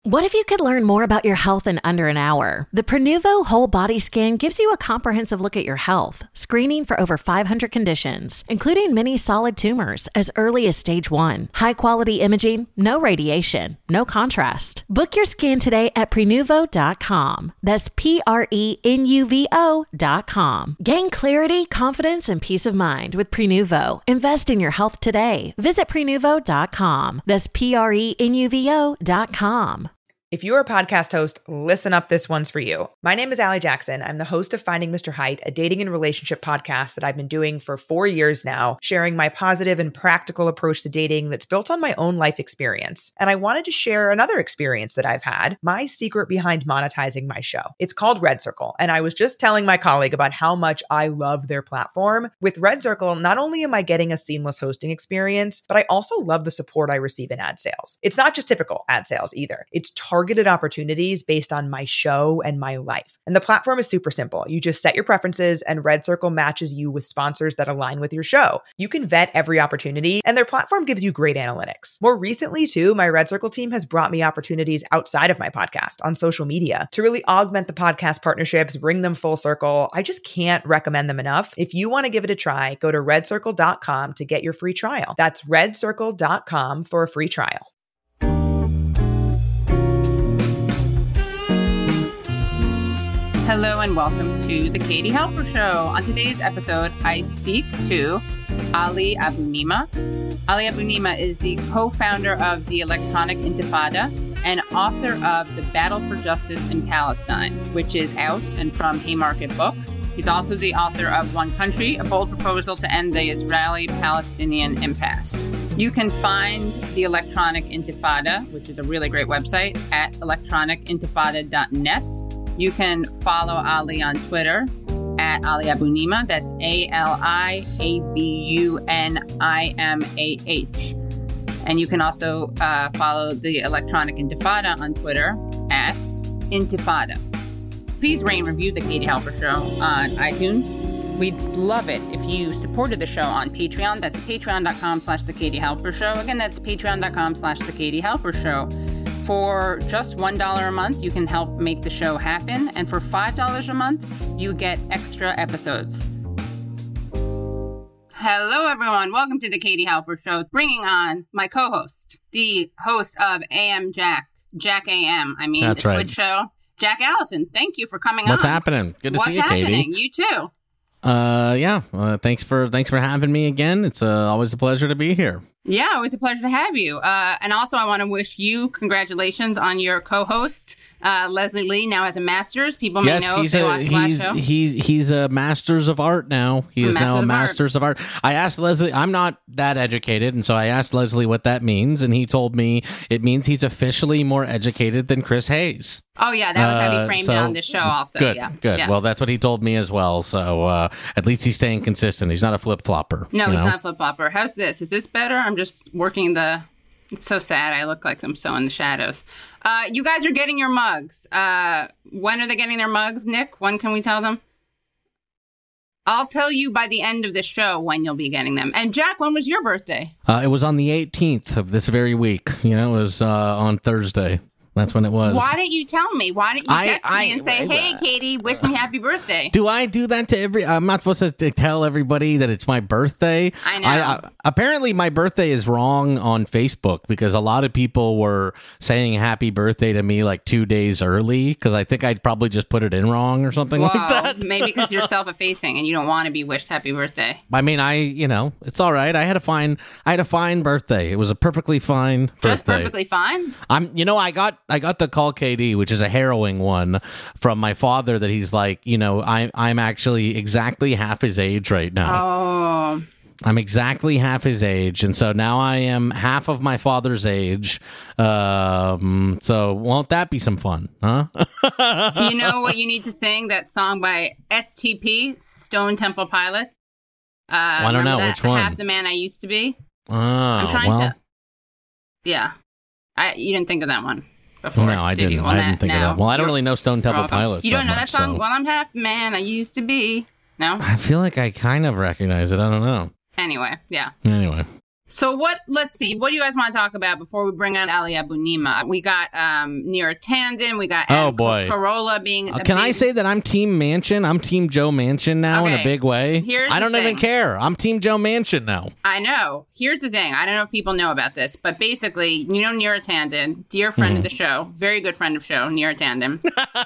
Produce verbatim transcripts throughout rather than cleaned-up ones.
What if you could learn more about your health in under an hour? The Prenuvo Whole Body Scan gives you a comprehensive look at your health, screening for over five hundred conditions, including many solid tumors as early as stage one. High-quality imaging, no radiation, no contrast. Book your scan today at prenuvo dot com. That's P R E N U V O dot com. Gain clarity, confidence, and peace of mind with Prenuvo. Invest in your health today. Visit prenuvo dot com. That's P R E N U V O dot com. If you're a podcast host, listen up, this one's for you. My name is Allie Jackson. I'm the host of Finding Mister Height, a dating and relationship podcast that I've been doing for four years now, sharing my positive and practical approach to dating that's built on my own life experience. And I wanted to share another experience that I've had, my secret behind monetizing my show. It's called Red Circle, and I was just telling my colleague about how much I love their platform. With Red Circle, not only am I getting a seamless hosting experience, but I also love the support I receive in ad sales. It's not just typical ad sales either. It's targeted targeted opportunities based on my show and my life. And the platform is super simple. You just set your preferences and Red Circle matches you with sponsors that align with your show. You can vet every opportunity and their platform gives you great analytics. More recently too, my Red Circle team has brought me opportunities outside of my podcast on social media to really augment the podcast partnerships, bring them full circle. I just can't recommend them enough. If you want to give it a try, go to red circle dot com to get your free trial. That's red circle dot com for a free trial. Hello and welcome to the Katie Halper Show. On today's episode, I speak to Ali Abunimah. Ali Abunimah is the co-founder of the Electronic Intifada and author of The Battle for Justice in Palestine, which is out and from Haymarket Books. He's also the author of One Country, a bold proposal to end the Israeli-Palestinian impasse. You can find the Electronic Intifada, which is a really great website, at electronic intifada dot net. You can follow Ali on Twitter at Ali Abunimah. That's A L I A B U N I M A H. And you can also uh, follow the Electronic Intifada on Twitter at Intifada. Please rate and review The Katie Halper Show on iTunes. We'd love it if you supported the show on Patreon. That's patreon dot com slash The Katie Halper Show. Again, that's patreon dot com slash The Katie Halper Show. For just one dollar a month, you can help make the show happen. And for five dollars a month, you get extra episodes. Hello, everyone. Welcome to the Katie Halper Show. Bringing on my co-host, the host of A M Jack, Jack A M, I mean, That's the right. Twitch show, Jack Allison. Thank you for coming What's on. happening? Good to What's see you, Katie. happening? You too. Uh, yeah. Uh, thanks for thanks for having me again. It's uh, always a pleasure to be here. Yeah, it's a pleasure to have you. Uh, and also, I want to wish you congratulations on your co-host. Uh, Leslie Lee now has a master's. People may yes, know if he's they a watch the last he's show. he's he's a master's of art now. He A is now master's a of master's of art. I asked Leslie. I'm not that educated, and so I asked Leslie what that means, and he told me it means he's officially more educated than Chris Hayes. Oh, yeah, that was how Uh, he framed so- it on this show also. Good, yeah. good. Yeah. Well, that's what he told me as well. So uh, at least he's staying consistent. He's not a flip flopper. No, he's not a flip-flopper. How's this? Is this better? I'm just working the... It's so sad. I look like I'm so in the shadows. Uh, you guys are getting your mugs. Uh, when are they getting their mugs, Nick? When can we tell them? I'll tell you by the end of the show when you'll be getting them. And Jack, when was your birthday? Uh, it was on the eighteenth of this very week. You know, it was uh, on Thursday. That's when it was. Why didn't you tell me? Why didn't you I- text I- me and say, I- hey, Katie, wish me happy birthday? Do I do that to every? I'm not supposed to tell everybody that it's my birthday. I know. I, apparently, my birthday is wrong on Facebook because a lot of people were saying happy birthday to me like two days early because I think I'd probably just put it in wrong or something Well, like that. maybe because you're self-effacing and you don't want to be wished happy birthday. I mean, I you know it's all right. I had a fine. I had a fine birthday. It was a perfectly fine birthday. Just perfectly fine? I'm, you know, I got, I got the call K D, which is a harrowing one from my father that he's like, you know, I, I'm actually exactly half his age right now. Oh. I'm exactly half his age. And so now I am half of my father's age. Um, so won't that be some fun? Huh? You know what you need to sing? That song by S T P, Stone Temple Pilots. Uh, Well, I don't remember know. that? Which one? Half the Man I Used to Be. Oh, I'm trying well, to. Yeah. I, you didn't think of that one before. no, I did didn't. You? Well, I na- didn't think now of that. Well, I don't you're- really know Stone Temple welcome. Pilots. You don't know that much, song? so- Well, I'm half the man I used to be. No? I feel like I kind of recognize it. I don't know. Anyway, yeah. Anyway. So what, let's see, what do you guys want to talk about before we bring on Ali Abunimah? We got um, Neera Tanden, we got Oh, Adam boy. Carolla being... Uh, can big, I say that I'm Team Manchin? I'm Team Joe Manchin now in Okay. a big way. Here's I the don't even thing. care. I'm Team Joe Manchin now. I know. Here's the thing. I don't know if people know about this, but basically, you know Neera Tanden, dear friend Mm-hmm. of the show, very good friend of show, Neera Tanden.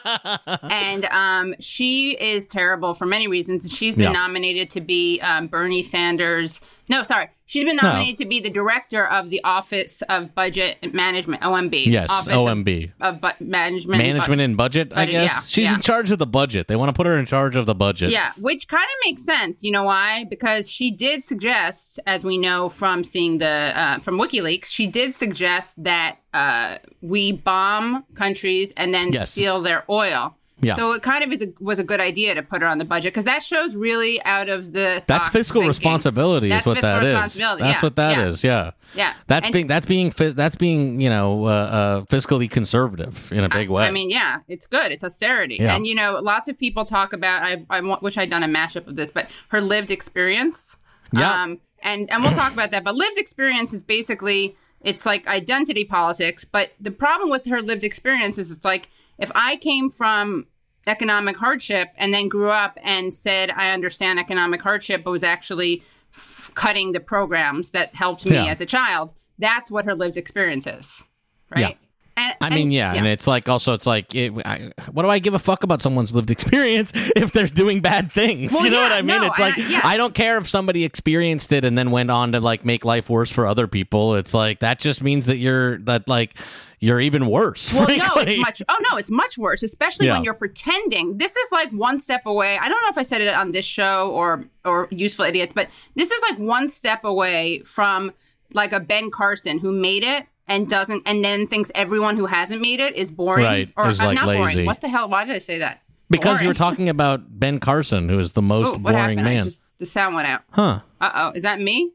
and um, she is terrible for many reasons. She's been Yeah. nominated to be um, Bernie Sanders... No, sorry. She's been nominated to be the director of the Office of Budget Management, O M B. Yes, Office O M B. Of, of bu- Management. Management Bu- and budget, I budget, guess. yeah, She's yeah. in charge of the budget. They want to put her in charge of the budget. Yeah, which kind of makes sense. You know why? Because she did suggest, as we know from seeing the uh, from WikiLeaks, she did suggest that uh, we bomb countries and then Yes. steal their oil. Yeah. So it kind of is a, was a good idea to put her on the budget because that shows really out of the That's box fiscal thinking. responsibility That's is what fiscal that is. responsibility, That's yeah, what that yeah. is. Yeah. Yeah. That's And- being that's being fi- that's being, you know, uh, uh, fiscally conservative in a big way. I mean, yeah, it's good. It's austerity. Yeah. And, you know, lots of people talk about, I, I wa- wish I'd done a mashup of this, but her lived experience. Yeah. Um, and, and we'll talk about that. But lived experience is basically, it's like identity politics. But the problem with her lived experience is it's like, if I came from economic hardship and then grew up and said, I understand economic hardship, but was actually f- cutting the programs that helped me Yeah. as a child, that's what her lived experience is. Right? Yeah. And, I mean, and- yeah, and it's like also, it's like, it, I, what do I give a fuck about someone's lived experience if they're doing bad things? Well, you know yeah, what I mean? no, it's and like, I- yes. I don't care if somebody experienced it and then went on to like make life worse for other people. It's like, that just means that you're, that like, you're even worse. Well, no, frankly. it's much. Oh no, it's much worse. Especially Yeah. when you're pretending. This is like one step away. I don't know if I said it on this show or or Useful Idiots, but this is like one step away from like a Ben Carson who made it and doesn't, and then thinks everyone who hasn't made it is boring. Right, Or is, uh, like, not lazy. boring. What the hell? Why did I say that? Because you were Boring. talking about Ben Carson, who is the most Oh, what boring happened? I man. just, the sound went out. Huh. Uh oh, is that me?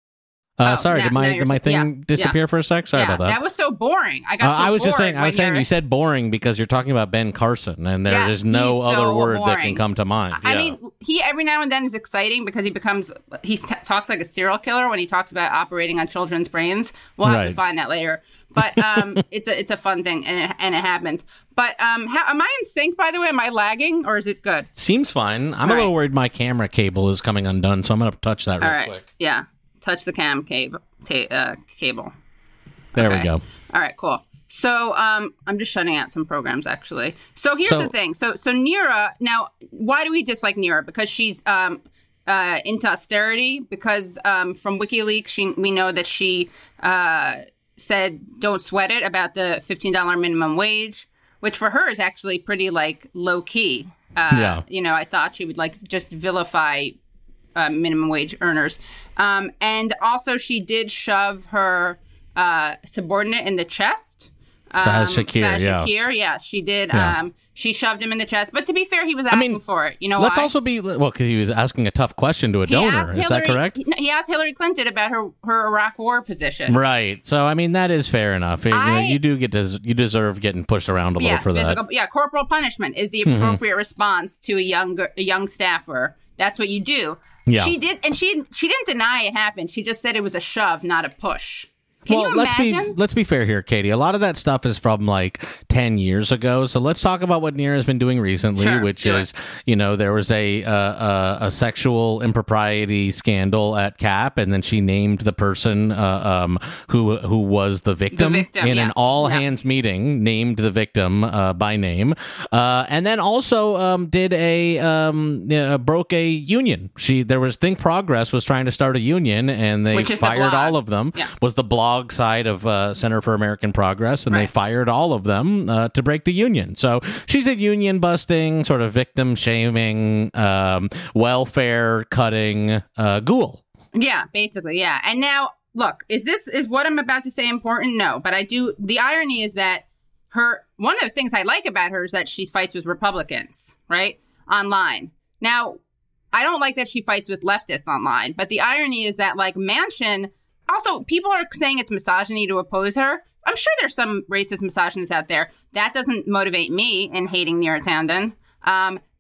Uh, Oh, sorry, now- did my now did you're my sa- thing yeah, disappear yeah. for a sec? Sorry yeah, about that. That was so boring. I Uh, got. So I was just bored saying. I was when saying you're- you said boring because you're talking about Ben Carson, and there Yeah, is no he's other so word that can boring. come to mind. I Yeah. mean, he every now and then is exciting because he becomes he t- talks like a serial killer when he talks about operating on children's brains. We'll have Right. to find that later, but um, it's a it's a fun thing and it, and it happens. But um, how, am I in sync? By the way, am I lagging or is it good? Seems fine. I'm All a little right. worried my camera cable is coming undone, so I'm gonna touch that real All right, quick. yeah, touch the cam cable. Ta- uh, cable. There Okay. we go. All right, cool. So um, I'm just shutting out some programs, actually. So here's So- the thing. So so Neera, now, why do we dislike Neera? Because she's um, uh, into austerity. Because um, from WikiLeaks, she, we know that she uh, said, don't sweat it, about the fifteen dollars minimum wage, which for her is actually pretty, like, low-key. Uh, Yeah. You know, I thought she would, like, just vilify uh, minimum wage earners. Um, and also, she did shove her uh, subordinate in the chest. Um, Faz Shakir, Faz yeah. Shakir, yeah, she did. Yeah. Um, she shoved him in the chest. But to be fair, he was asking mean, for it. You know Let's why? also be well because he was asking a tough question to a He donor. asked Is Hillary, that correct? He, he asked Hillary Clinton about her, her Iraq War position. Right. So I mean that is fair enough. You, know, I- you do get des- you deserve getting pushed around a little Yes, for that. Mm-hmm. physical, yeah, corporal punishment is the appropriate response to a young a young staffer. That's what you do. Yeah. She did, and she she didn't deny it happened. She just said it was a shove, not a push. Can well, you let's imagine? be let's be fair here, Katie. A lot of that stuff is from like ten years ago. So let's talk about what Neera's been doing recently, Sure, which do is, you know, there was a, uh, uh, a sexual impropriety scandal at C A P, and then she named the person uh, um, who who was the victim, The victim, in yeah. an all Yeah. hands meeting, named the victim uh, by name, uh, and then also um, did a um, uh, broke a union. She there was Think Progress was trying to start a union, and they Which is the fired blog. all of them. Yeah. Was the blog side of uh, Center for American Progress, and they Right. fired all of them uh, to break the union. So she's a union busting, sort of victim shaming, um, welfare cutting uh, ghoul. Yeah, basically, yeah. And now, look, is this is what I'm about to say important? No, but I do. The irony is that her one of the things I like about her is that she fights with Republicans, right, online. Now, I don't like that she fights with leftists online, but the irony is that, like, Manchin, also, people are saying it's misogyny to oppose her. I'm sure there's some racist misogynists out there. That doesn't motivate me in hating Neera Tanden. Um,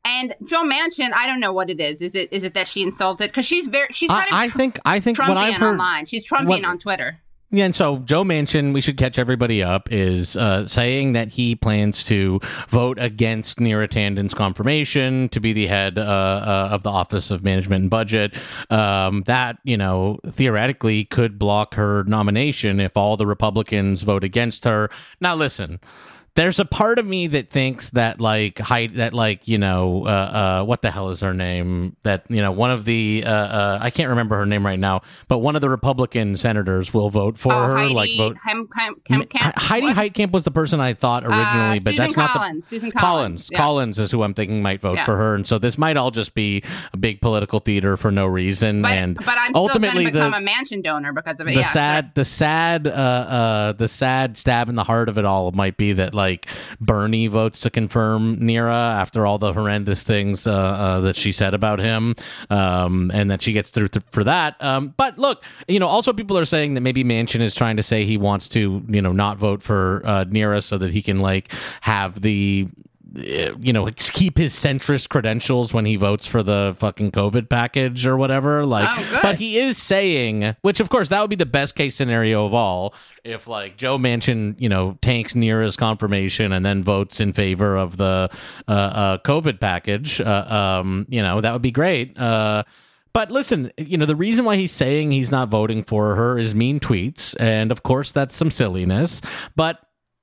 And Joe Manchin, I don't know what it is. Is it is it that she insulted? Because she's very, she's kind I, of I think I think Trumpian what I've heard online. She's Trumpian what, on Twitter. Yeah, and so Joe Manchin, we should catch everybody up, is uh, saying that he plans to vote against Neera Tanden's confirmation to be the head uh, uh, of the Office of Management and Budget. Um, that, you know, theoretically could block her nomination if all the Republicans vote against her. Now, listen. There's a part of me that thinks that, like, Heidi, that, like, you know, uh, uh, what the hell is her name? That, you know, one of the, uh, uh, I can't remember her name right now, but one of the Republican senators will vote for oh, her. Heidi like, vote. Hem, Hem, Hem, Hem, Heidi what? Heitkamp was the person I thought originally, uh, but that's Susan not Collins. the Susan Collins. Collins. Yeah. Collins is who I'm thinking might vote yeah. for her, and so this might all just be a big political theater for no reason. But, and but I'm ultimately, still going to become the, a Manchin donor because of it. The yeah, sad, sorry. the sad, uh, uh, the sad stab in the heart of it all might be that, like, Bernie votes to confirm Neera after all the horrendous things uh, uh, that she said about him, um, and that she gets through th- for that. Um, but look, you know, also people are saying that maybe Manchin is trying to say he wants to, you know, not vote for uh, Neera so that he can, like, have the, you know, keep his centrist credentials when he votes for the fucking COVID package or whatever. Like, oh, but he is saying, which of course that would be the best case scenario of all, if like Joe Manchin, you know, tanks Neera's confirmation and then votes in favor of the uh, uh, COVID package. Uh, um, you know, that would be great. Uh, But listen, you know, the reason why he's saying he's not voting for her is mean tweets. And of course, that's some silliness. But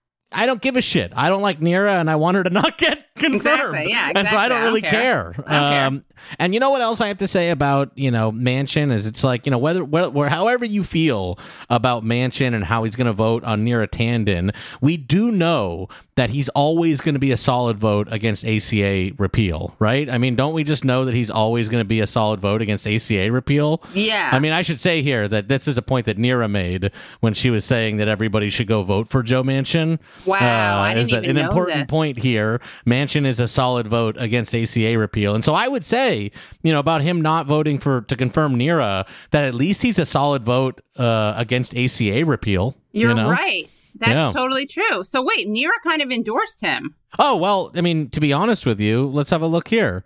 I don't give a shit. I don't like Neera, and I want her to not get confirmed. Exactly, yeah, exactly. And so I don't I really don't care. care. I don't care. Um, and you know what else I have to say about, you know, Manchin is it's like, you know, whether, where, however you feel about Manchin and how he's going to vote on Neera Tanden, we do know that he's always going to be a solid vote against A C A repeal, right? I mean, don't we just know that he's always going to be a solid vote against A C A repeal? Yeah. I mean, I should say here that this is a point that Neera made when she was saying that everybody should go vote for Joe Manchin. Wow, uh, I didn't is that even an know important this. point here? Manchin is a solid vote against A C A repeal, and so I would say, you know, about him not voting for to confirm Neera, that at least he's a solid vote uh, against A C A repeal. You're you know? right. That's Yeah. totally true. So wait, Neera kind of endorsed him. Oh well, I mean, to be honest with you, let's have a look here.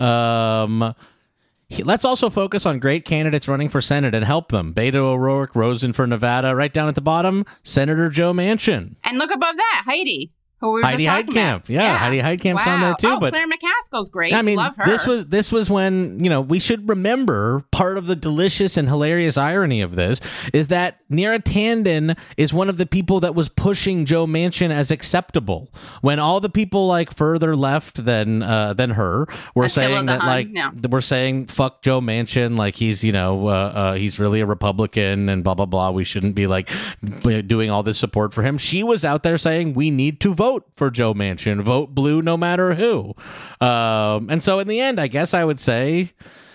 Um. He- Let's also focus on great candidates running for Senate and help them. Beto O'Rourke, Rosen for Nevada. Right down at the bottom, Senator Joe Manchin. And look above that, Heidi, who we were Heidi just talking Heitkamp. about. Yeah, Heidi Heitkamp's on there, too, Oh, but- Claire McCaskill's great. I mean, Love her. this was this was when, you know, we should remember part of the delicious and hilarious irony of this is that Neera Tanden is one of the people that was pushing Joe Manchin as acceptable when all the people like further left than uh, than her were Attila saying the that Hun, like yeah. we're saying fuck Joe Manchin, like he's, you know, uh, uh, he's really a Republican and blah blah blah. We shouldn't be like doing all this support for him. She was out there saying we need to vote for Joe Manchin, vote blue no matter who. Um, and so in the end, I guess I would say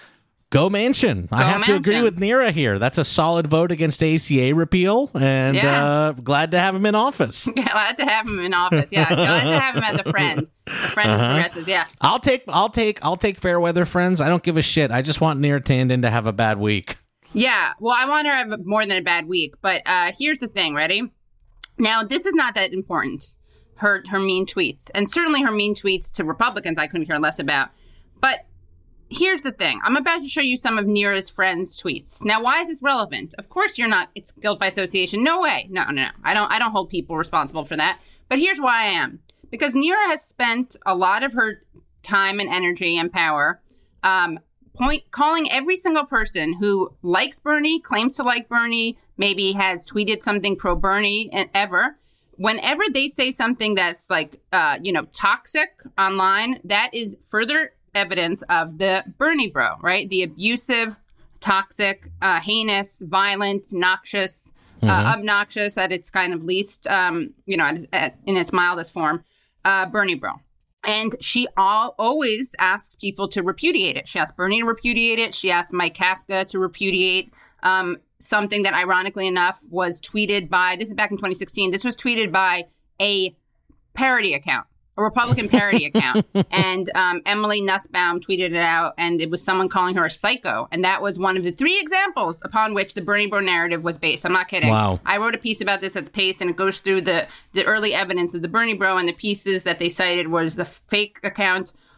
go Manchin. I have to agree Manchin. with Neera here. That's a solid vote against A C A repeal, and Yeah. uh, glad to have him in office. Glad to have him in office. Yeah, glad to have him as a friend, a friend Uh-huh. of progressives. Yeah. I'll take, I'll take, I'll take fair weather friends. I don't give a shit. I just want Neera Tanden to have a bad week. Yeah, well, I want her to have more than a bad week. But uh, here's the thing, ready? Now, this is not that important, her her mean tweets. And certainly her mean tweets to Republicans I couldn't care less about. But here's the thing. I'm about to show you some of Neera's friends' tweets. Now, why is this relevant? Of course you're not. It's guilt by association. No way. No, no, no. I don't, I don't hold people responsible for that. But here's why I am. Because Neera has spent a lot of her time and energy and power um, point calling every single person who likes Bernie, claims to like Bernie, maybe has tweeted something pro Bernie and ever. Whenever they say something that's like, uh, you know, toxic online, that is further evidence of the Bernie bro, right? The abusive, toxic, uh, heinous, violent, noxious, uh, obnoxious at its kind of least, um, you know, at, at, in its mildest form, uh, Bernie bro. And she all, always asks people to repudiate it. She asked Bernie to repudiate it. She asked Mike Kaska to repudiate um, something that, ironically enough, was tweeted by, this is back in twenty sixteen, this was tweeted by a parody account, a Republican parody account. And um, Emily Nussbaum tweeted it out, and it was someone calling her a psycho. And that was one of the three examples upon which the Bernie bro narrative was based. I'm not kidding. Wow. I wrote a piece about this that's paced, and it goes through the, the early evidence of the Bernie bro, and the pieces that they cited was the fake account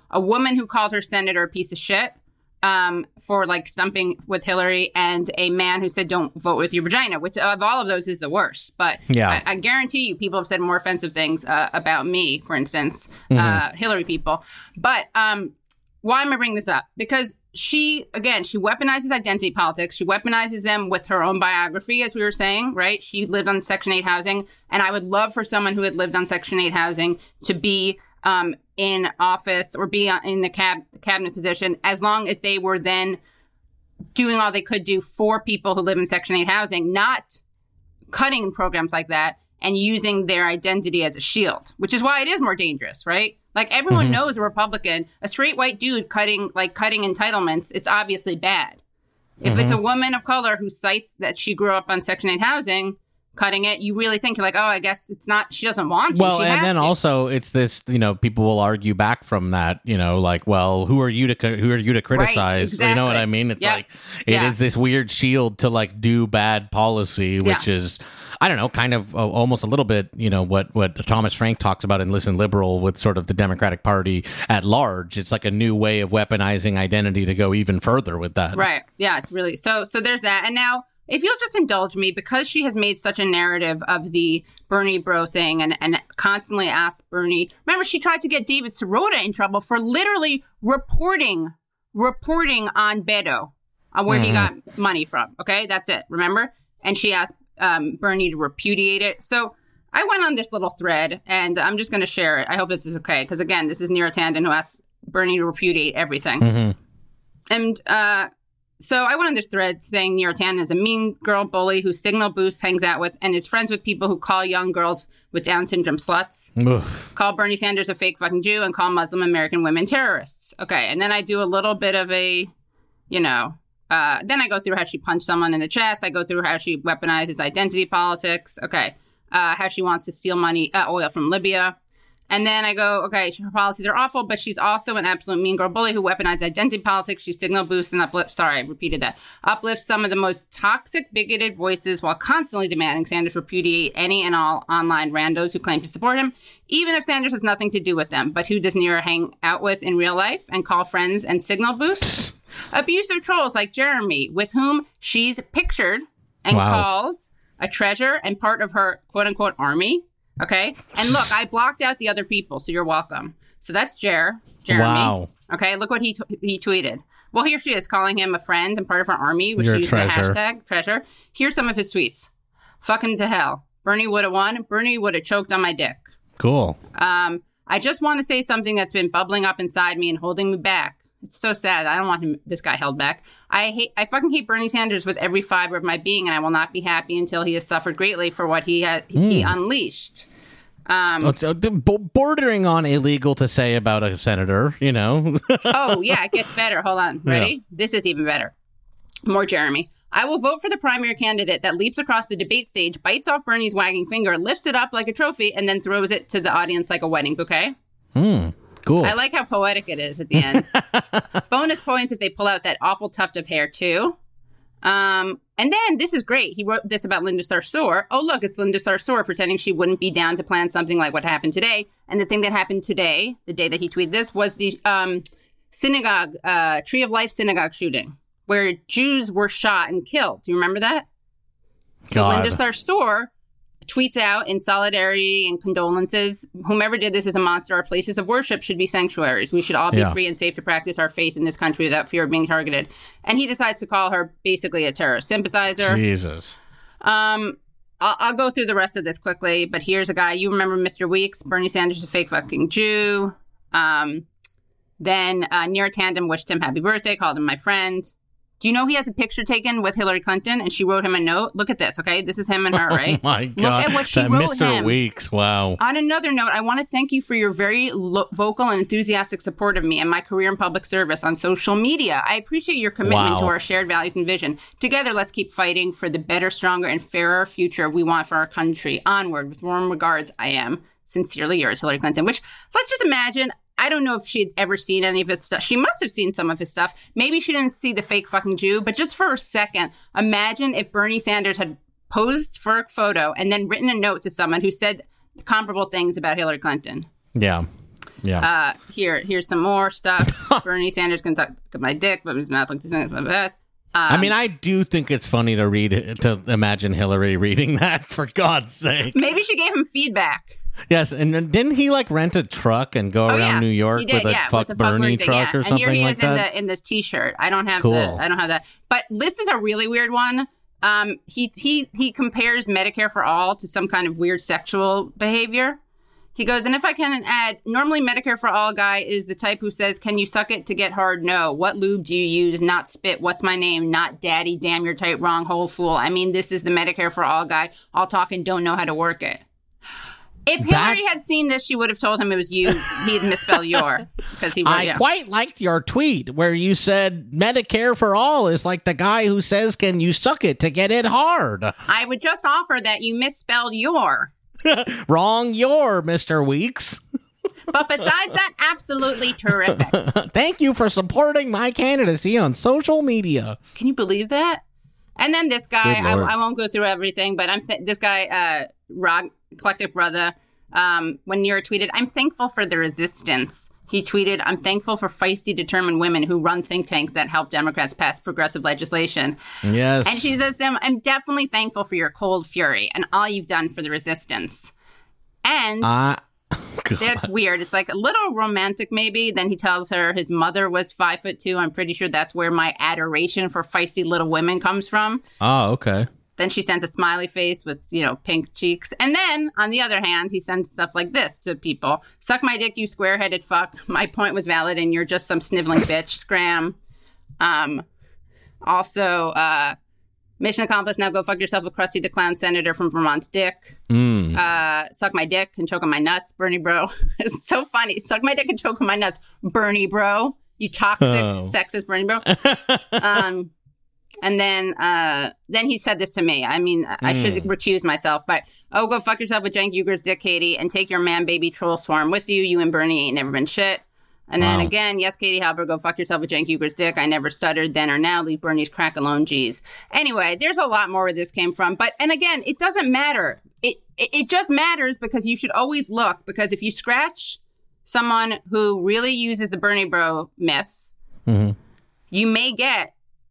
a woman who called her senator a piece of shit um, for like stumping with Hillary, and a man who said don't vote with your vagina, which of all of those is the worst. But yeah. I, I guarantee you people have said more offensive things uh, about me, for instance, mm-hmm. uh, Hillary people. But um, why am I bringing this up? Because she, again, she weaponizes identity politics. She weaponizes them with her own biography, as we were saying, right? She lived on Section eight housing. And I would love for someone who had lived on Section eight housing to be um, in office or be in the cab- cabinet position, as long as they were then doing all they could do for people who live in Section eight housing, not cutting programs like that and using their identity as a shield, which is why it is more dangerous, right? Like everyone mm-hmm. knows a Republican, a straight white dude cutting like cutting entitlements, it's obviously bad. If mm-hmm. it's a woman of color who cites that she grew up on Section eight housing, cutting it, you really think you're like, oh, I guess it's not, she doesn't want to. Well, she and has then to. also it's this, you know, people will argue back from that, you know, like, well, who are you to who are you to criticize? Right, exactly. You know what I mean? It's yep. like it yeah. is this weird shield to like do bad policy, which yeah. is, I don't know, kind of uh, almost a little bit, you know, what what Thomas Frank talks about in Listen Liberal with sort of the Democratic Party at large. It's like a new way of weaponizing identity to go even further with that. Right. Yeah, it's really so. So there's that. And now, if you'll just indulge me, because she has made such a narrative of the Bernie bro thing and, and constantly asks Bernie. Remember, she tried to get David Sirota in trouble for literally reporting, reporting on Beto, on where mm-hmm. he got money from. Okay, that's it. Remember? And she asked um, Bernie to repudiate it. So I went on this little thread, and I'm just going to share it. I hope this is okay, because again, this is Neera Tanden who asked Bernie to repudiate everything. Mm-hmm. And uh, so I went on this thread saying Neera Tanden is a mean girl bully who Signal Boost hangs out with and is friends with people who call young girls with Down syndrome sluts, Oof. Call Bernie Sanders a fake fucking Jew, and call Muslim American women terrorists. Okay, and then I do a little bit of a, you know, uh, then I go through how she punched someone in the chest. I go through how she weaponizes identity politics. Okay, uh, how she wants to steal money, uh, oil from Libya. And then I go, okay, her policies are awful, but she's also an absolute mean girl bully who weaponizes identity politics. She signal boosts and uplifts, sorry, I repeated that, uplifts some of the most toxic, bigoted voices while constantly demanding Sanders repudiate any and all online randos who claim to support him, even if Sanders has nothing to do with them. But who does Neera hang out with in real life and call friends and signal boosts? Abusive trolls like Jeremy, with whom she's pictured and wow. calls a treasure and part of her quote-unquote army. Okay. And look, I blocked out the other people, so you're welcome. So that's Jer, Jeremy. Wow. Okay. Look what he t- he tweeted. Well, here she is calling him a friend and part of her army, which she used the hashtag treasure. Here's some of his tweets. Fuck him to hell. Bernie would have won. Bernie would have choked on my dick. Cool. Um, I just want to say something that's been bubbling up inside me and holding me back. It's so sad. I don't want him, this guy held back. I hate. I fucking hate Bernie Sanders with every fiber of my being, and I will not be happy until he has suffered greatly for what he had, mm. he unleashed. Um, oh, bordering on illegal to say about a senator, you know. Oh, yeah, it gets better. Hold on. Ready? Yeah. This is even better. More Jeremy. I will vote for the primary candidate that leaps across the debate stage, bites off Bernie's wagging finger, lifts it up like a trophy, and then throws it to the audience like a wedding bouquet. Hmm. Cool. I like how poetic it is at the end. Bonus points if they pull out that awful tuft of hair, too. Um, and then, this is great. He wrote this about Linda Sarsour. Oh, look, it's Linda Sarsour pretending she wouldn't be down to plan something like what happened today. And the thing that happened today, the day that he tweeted this, was the um, synagogue, uh, Tree of Life synagogue shooting, where Jews were shot and killed. Do you remember that? So God. Linda Sarsour tweets out in solidarity and condolences, whomever did this is a monster. Our places of worship should be sanctuaries. We should all be yeah. free and safe to practice our faith in this country without fear of being targeted. And he decides to call her basically a terrorist sympathizer. Jesus. Um, I'll, I'll go through the rest of this quickly, but here's a guy. You remember Mister Weeks? Bernie Sanders is a fake fucking Jew. Um, then uh, Neera Tanden wished him happy birthday, called him my friend. Do you know he has a picture taken with Hillary Clinton and she wrote him a note? Look at this, okay? This is him and her, right? Oh, my God. Look at what she that wrote Mister him. Weeks, wow. On another note, I want to thank you for your very lo- vocal and enthusiastic support of me and my career in public service on social media. I appreciate your commitment wow. to our shared values and vision. Together, let's keep fighting for the better, stronger, and fairer future we want for our country. Onward, with warm regards, I am sincerely yours, Hillary Clinton. Which, let's just imagine... I don't know if she'd ever seen any of his stuff. She must have seen some of his stuff. Maybe she didn't see the fake fucking Jew. But just for a second, imagine if Bernie Sanders had posed for a photo and then written a note to someone who said comparable things about Hillary Clinton. Yeah. Yeah. Uh, here, here's some more stuff. Bernie Sanders can talk my dick, but his mouth looks the best. Um, I mean, I do think it's funny to read, to imagine Hillary reading that, for God's sake. Maybe she gave him feedback. Yes, and didn't he like rent a truck and go oh, around yeah. New York did, with a yeah, fuck with Bernie fuck truck yeah. or something like that? And here he is in the in this T-shirt. I don't have cool. the I don't have that. But this is a really weird one. Um, he he he compares Medicare for All to some kind of weird sexual behavior. He goes, and if I can add, normally Medicare for All guy is the type who says, can you suck it to get hard? No. What lube do you use? Not spit. What's my name? Not daddy. Damn, you're tight. Wrong. Whole fool. I mean, this is the Medicare for All guy. All talk and don't know how to work it. If Hillary that... had seen this, she would have told him it was you. He'd misspell your. Because he. Wrote, I yeah. quite liked your tweet where you said Medicare for All is like the guy who says, can you suck it to get it hard? I would just offer that you misspelled your. Wrong, your Mister Weeks. But besides that, absolutely terrific. Thank you for supporting my candidacy on social media. Can you believe that? And then this guy, I, I won't go through everything, but I'm th- this guy, uh, Rog, Collective Brother, um, when Nira tweeted, I'm thankful for the resistance. He tweeted, I'm thankful for feisty, determined women who run think tanks that help Democrats pass progressive legislation. Yes. And she says to him, I'm definitely thankful for your cold fury and all you've done for the resistance. And uh, that's weird. It's like a little romantic, maybe. Then he tells her his mother was five foot two. I'm pretty sure that's where my adoration for feisty little women comes from. Oh, okay. Then she sends a smiley face with, you know, pink cheeks. And then, on the other hand, he sends stuff like this to people. Suck my dick, you square-headed fuck. My point was valid, and you're just some sniveling bitch. Scram. Um, also, uh, mission accomplished. Now go fuck yourself with Krusty the Clown Senator from Vermont's dick. Mm. Uh, suck my dick and choke on my nuts, Bernie bro. It's so funny. Suck my dick and choke on my nuts, Bernie bro. You toxic, oh. sexist Bernie bro. um... And then uh, then he said this to me. I mean, I mm. should recuse myself, but, oh, go fuck yourself with Cenk Uygur's dick, Katie, and take your man-baby troll swarm with you. You and Bernie ain't never been shit. And then wow. again, yes, Katie Halper, go fuck yourself with Cenk Uygur's dick. I never stuttered then or now. Leave Bernie's crack alone, geez. Anyway, there's a lot more where this came from. But, and again, it doesn't matter. It, it, it just matters because you should always look. Because if you scratch someone who really uses the Bernie bro myths, mm-hmm. you may get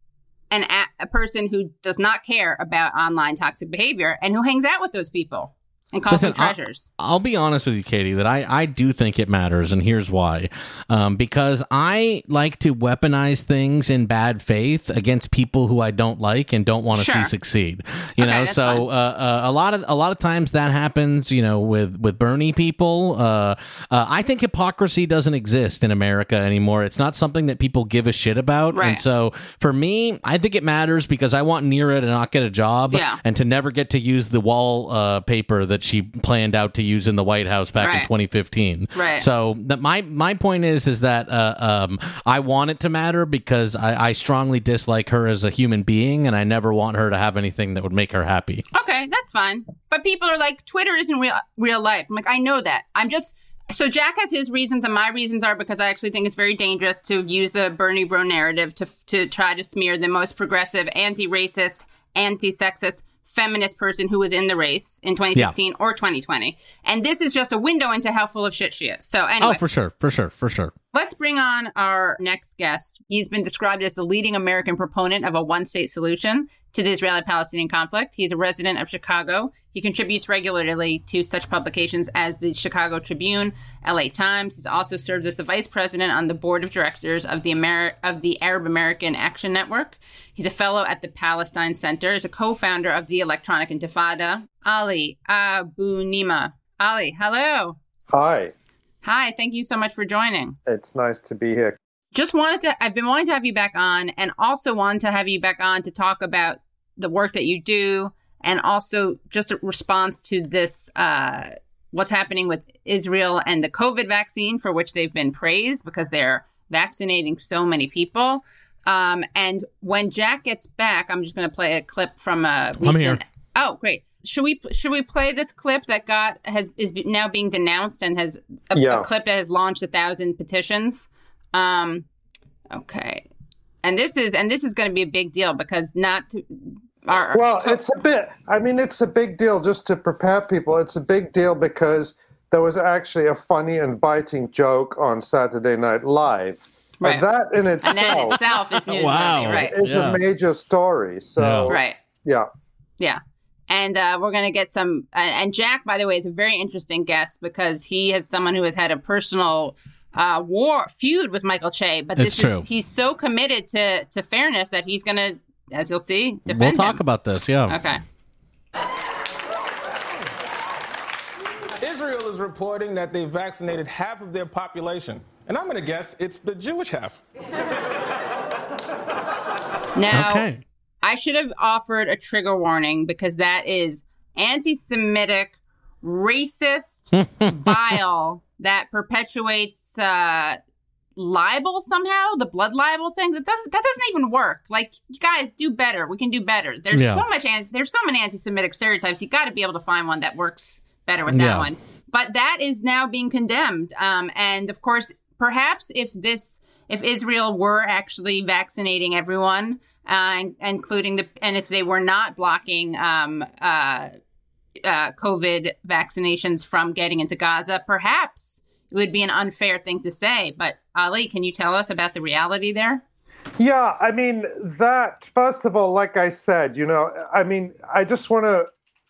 An a, a person who does not care about online toxic behavior and who hangs out with those people and calls Listen, them treasures. I'll, I'll be honest with you, Katie, that I, I do think it matters, and here's why. Um, because I like to weaponize things in bad faith against people who I don't like and don't want to sure. see succeed. You okay, know, so uh, uh, a lot of a lot of times that happens. You know, with with Bernie people. Uh, uh, I think hypocrisy doesn't exist in America anymore. It's not something that people give a shit about. Right. And so for me, I think it matters because I want Nira to not get a job yeah. and to never get to use the wall uh, paper that she planned out to use in the White House back right. in twenty fifteen. Right. So that my my point is is that uh, um, I want it to matter because I, I strongly dislike her as a human being, and I never want her to have anything that would make her happy. Okay, that's fine. But people are like, Twitter isn't real real life. I'm like, I know that. I'm just so Jack has his reasons, and my reasons are because I actually think it's very dangerous to use the Bernie bro narrative to to try to smear the most progressive, anti-racist, anti-sexist, feminist person who was in the race in twenty sixteen yeah. or twenty twenty. And this is just a window into how full of shit she is. So anyway. Oh, for sure. For sure. For sure. Let's bring on our next guest. He's been described as the leading American proponent of a one-state solution to the Israeli-Palestinian conflict. He's a resident of Chicago. He contributes regularly to such publications as the Chicago Tribune, L A Times. He's also served as the vice president on the board of directors of the Ameri- of the Arab American Action Network. He's a fellow at the Palestine Center. He's a co-founder of the Electronic Intifada. Ali Abu Nima. Ali, hello. Hi. Hi, thank you so much for joining. It's nice to be here. Just wanted to, I've been wanting to have you back on, and also wanted to have you back on to talk about the work that you do, and also just a response to this, uh, what's happening with Israel and the COVID vaccine, for which they've been praised because they're vaccinating so many people. Um, and when Jack gets back, I'm just going to play a clip from a recent... I'm here. Oh, great. Should we should we play this clip that got has is now being denounced and has a, yeah. a clip that has launched a thousand petitions? Um, okay, and this is and this is going to be a big deal because not to, our, well, co- it's a bit. I mean, it's a big deal just to prepare people. It's a big deal because there was actually a funny and biting joke on Saturday Night Live. Right. And that in And itself, that in itself is newsworthy, Wow. right? is Yeah. a major story. So, Yeah. Right. yeah. Yeah. And uh, we're going to get some. Uh, and Jack, by the way, is a very interesting guest because he is someone who has had a personal uh, war feud with Michael Che. But It's this true. is he's so committed to, to fairness that he's going to, as you'll see, We'll defend talk him. about this, yeah. Okay. Israel is reporting that they vaccinated half of their population. And I'm going to guess it's the Jewish half. Now, Okay. I should have offered a trigger warning because that is anti-Semitic, racist bile that perpetuates uh, libel somehow, the blood libel thing. That doesn't that doesn't even work. Like, guys, do better. We can do better. There's Yeah. so much. An- there's so many anti-Semitic stereotypes. You got to be able to find one that works better with that Yeah. one. But that is now being condemned. Um, and of course, perhaps if this, if Israel were actually vaccinating everyone, uh, including the, and if they were not blocking um, uh, uh, COVID vaccinations from getting into Gaza, perhaps it would be an unfair thing to say. But Ali, can you tell us about the reality there? Yeah, I mean, that, first of all, like I said, you know, I mean, I just want to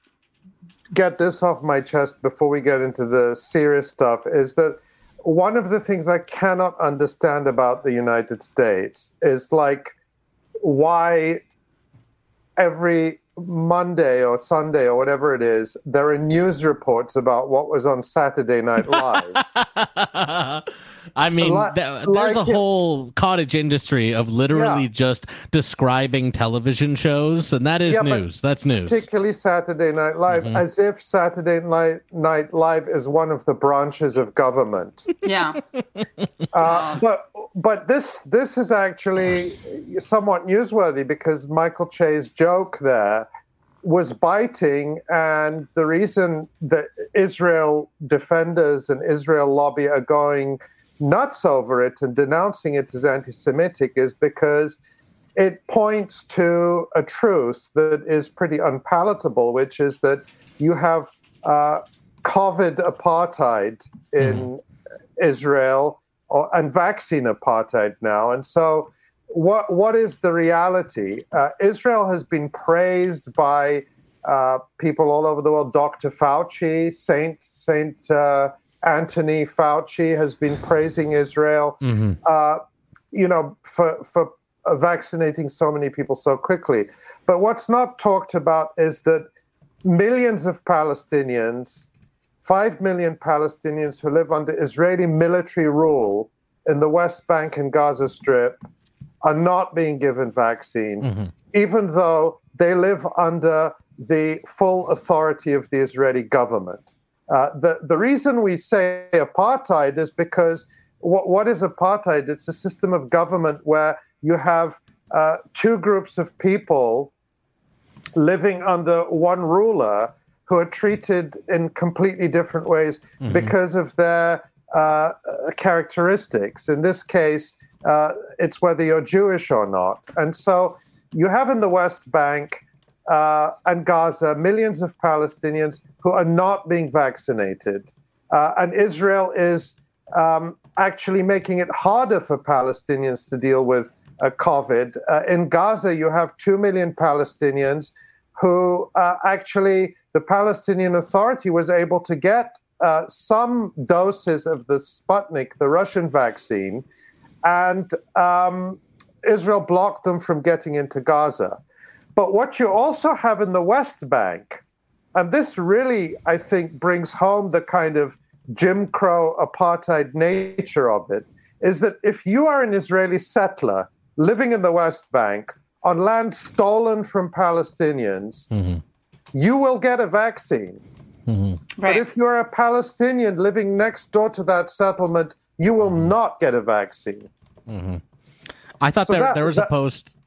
get this off my chest before we get into the serious stuff, is that one of the things I cannot understand about the United States is, like, why every Monday or Sunday or whatever it is, there are news reports about what was on Saturday Night Live. I mean, Like- th- there's like a it- whole cottage industry of literally Yeah. just describing television shows, and that is Yeah, but news. That's news. Particularly Saturday Night Live, Mhm. as if Saturday Night, Night Live is one of the branches of government. Yeah. Uh, but but this this is actually somewhat newsworthy because Michael Che's joke there was biting, and the reason that Israel defenders and Israel lobby are going nuts over it and denouncing it as anti-Semitic is because it points to a truth that is pretty unpalatable, which is that you have uh, COVID apartheid in Israel or, and vaccine apartheid now. And so what what is the reality? Uh, Israel has been praised by uh, people all over the world. Doctor Fauci, Saint Saint uh, Anthony Fauci has been praising Israel, hmm uh, you know, for for vaccinating so many people so quickly. But what's not talked about is that millions of Palestinians, five million Palestinians who live under Israeli military rule in the West Bank and Gaza Strip, are not being given vaccines, Mhm. even though they live under the full authority of the Israeli government. Uh, the, the reason we say apartheid is because what, what is apartheid? It's a system of government where you have uh, two groups of people living under one ruler who are treated in completely different ways Mhm. because of their uh, characteristics. In this case, uh, it's whether you're Jewish or not. And so you have in the West Bank uh, and Gaza millions of Palestinians who are not being vaccinated. Uh, and Israel is um, actually making it harder for Palestinians to deal with uh, COVID. Uh, in Gaza, you have two million Palestinians who uh, actually the Palestinian Authority was able to get uh, some doses of the Sputnik, the Russian vaccine, and um, Israel blocked them from getting into Gaza. But what you also have in the West Bank, and this really, I think, brings home the kind of Jim Crow apartheid nature of it, is that if you are an Israeli settler living in the West Bank on land stolen from Palestinians, Mhm. you will get a vaccine. Mhm. Right. But if you're a Palestinian living next door to that settlement, you will not get a vaccine. I thought So there, that- there was that- a post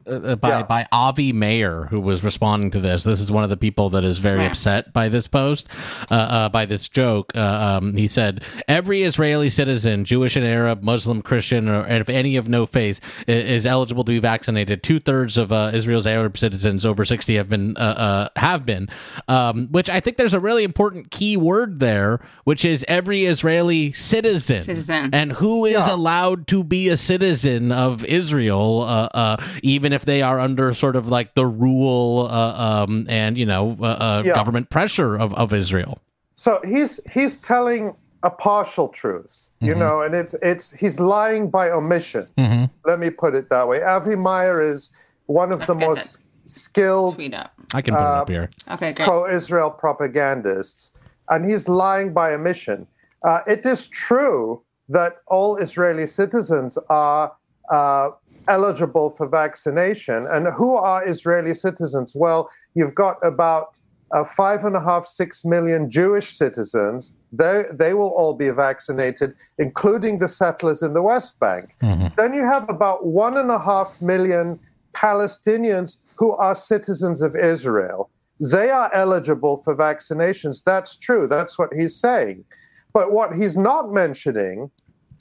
uh, by Yeah. by Avi Mayer, who was responding to this. This is one of the people that is very Yeah. upset by this post, uh, uh, by this joke. Uh, um, he said, "Every Israeli citizen, Jewish and Arab, Muslim, Christian, or and if any of no faith, i- is eligible to be vaccinated. Two thirds of uh, Israel's Arab citizens over sixty have been uh, uh, have been." Um, which I think there's a really important key word there, which is every Israeli citizen. Citizen. And who is Yeah. allowed to be a citizen of Israel, uh, uh, even if they are under sort of like the rule uh, um, and, you know, uh, uh, Yeah. government pressure of, of Israel. So he's he's telling a partial truth, you Mm-hmm. know, and it's it's he's lying by omission. Mm-hmm. Let me put it that way. Avi Meyer is one of Let's the get most skilled Tweet up. I can put it Uh, up here. Okay, great. pro-Israel propagandists, and he's lying by omission. Uh, it is true that all Israeli citizens are uh, eligible for vaccination. And who are Israeli citizens? Well, you've got about uh, five and a half, six million Jewish citizens. They, they will all be vaccinated, including the settlers in the West Bank. Mhm. Then you have about one and a half million Palestinians who are citizens of Israel. They are eligible for vaccinations. That's true. That's what he's saying. But what he's not mentioning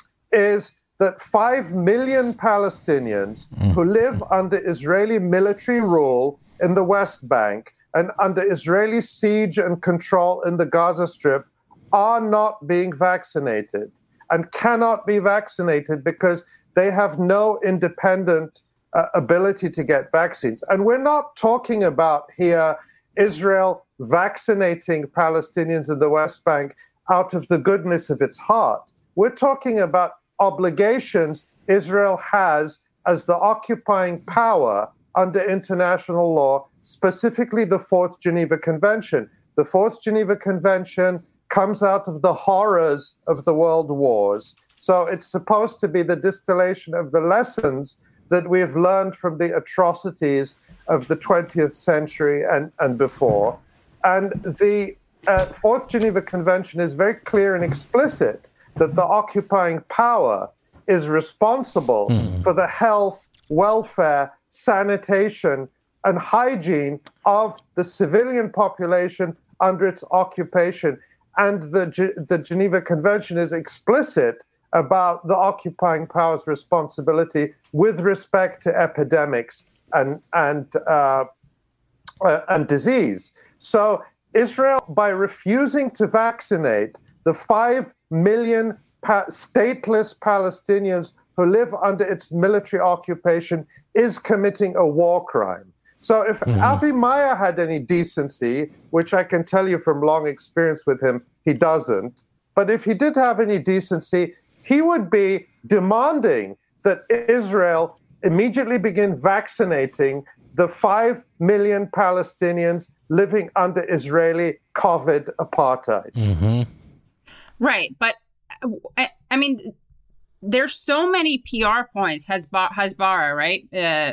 is that five million Palestinians who live under Israeli military rule in the West Bank and under Israeli siege and control in the Gaza Strip are not being vaccinated and cannot be vaccinated because they have no independent uh, ability to get vaccines. And we're not talking about here Israel vaccinating Palestinians in the West Bank out of the goodness of its heart. We're talking about obligations Israel has as the occupying power under international law, specifically the Fourth Geneva Convention. The Fourth Geneva Convention comes out of the horrors of the world wars. So it's supposed to be the distillation of the lessons that we have learned from the atrocities of the twentieth century and, and before. And the uh, Fourth Geneva Convention is very clear and explicit that the occupying power is responsible mm. for the health, welfare, sanitation, and hygiene of the civilian population under its occupation. And the, G- the Geneva Convention is explicit about the occupying power's responsibility with respect to epidemics and, and, uh, uh, and disease. So Israel, by refusing to vaccinate the five million pa- stateless Palestinians who live under its military occupation, is committing a war crime. So if mm-hmm. Avi Meyer had any decency, which I can tell you from long experience with him, he doesn't. But if he did have any decency, he would be demanding that Israel immediately begin vaccinating the five million Palestinians living under Israeli COVID apartheid. Mm-hmm. Right. But I, I mean, there's so many P R points, Hasbara, Hasbara right? Uh,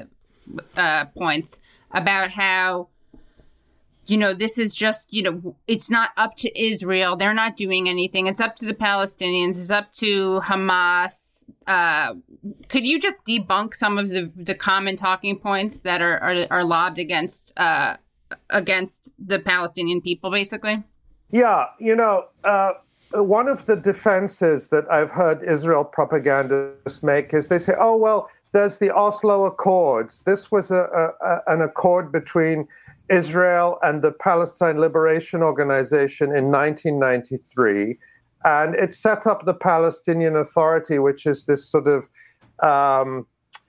uh, points about how, you know, this is just, you know, it's not up to Israel. They're not doing anything. It's up to the Palestinians. It's up to Hamas. Uh, could you just debunk some of the, the common talking points that are, are, are lobbed against uh, against the Palestinian people, basically? Yeah, you know, uh, one of the defenses that I've heard Israel propagandists make is they say, oh, well, there's the Oslo Accords. This was a, a, an accord between Israel and the Palestine Liberation Organization in nineteen ninety-three. And it set up the Palestinian Authority, which is this sort of um,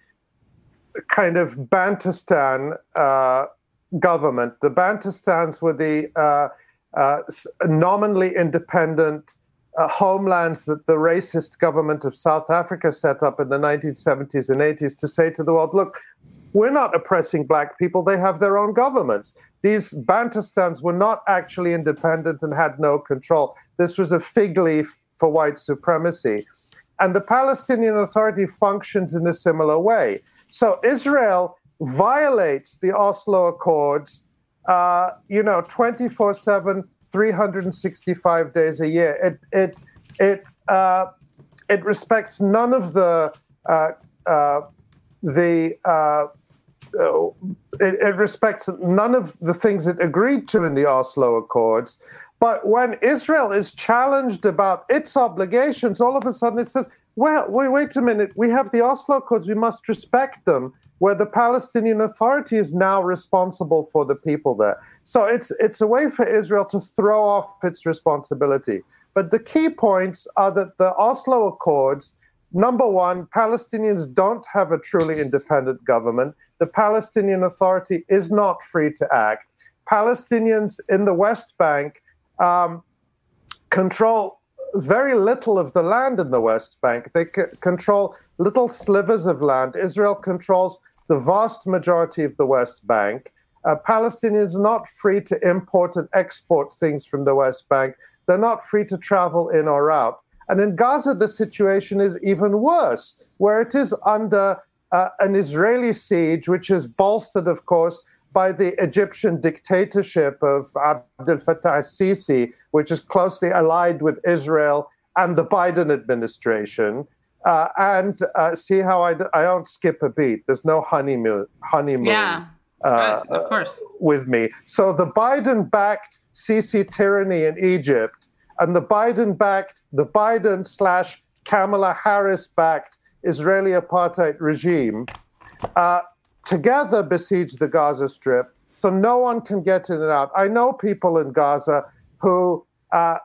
kind of Bantustan uh, government. The Bantustans were the uh, uh, nominally independent uh, homelands that the racist government of South Africa set up in the nineteen seventies and eighties to say to the world, look, we're not oppressing black people. They have their own governments. These Bantustans were not actually independent and had no control. This was a fig leaf for white supremacy. And the Palestinian Authority functions in a similar way. So Israel violates the Oslo Accords, uh, you know, twenty-four seven, three hundred sixty-five days a year. It it it uh, it respects none of the uh, uh, the uh, uh, it, it respects none of the things it agreed to in the Oslo Accords. But when Israel is challenged about its obligations, all of a sudden it says, well, wait, wait a minute, we have the Oslo Accords, we must respect them, where the Palestinian Authority is now responsible for the people there. So it's it's a way for Israel to throw off its responsibility. But the key points are that the Oslo Accords, number one, Palestinians don't have a truly independent government. The Palestinian Authority is not free to act. Palestinians in the West Bank um, control very little of the land in the West Bank. They c- control little slivers of land. Israel controls the vast majority of the West Bank. Uh, Palestinians are not free to import and export things from the West Bank. They're not free to travel in or out. And in Gaza, the situation is even worse, where it is under uh, an Israeli siege, which is bolstered, of course, by the Egyptian dictatorship of Abdel Fattah al-Sisi, which is closely allied with Israel and the Biden administration. Uh, and uh, see how I, d- I don't skip a beat. There's no honeymoon, honeymoon yeah, uh, good, of course. Uh, with me. So the Biden-backed Sisi tyranny in Egypt and the Biden-backed, the Biden slash Kamala Harris-backed Israeli apartheid regime uh, together besiege the Gaza Strip, so no one can get in and out. I know people in Gaza who uh,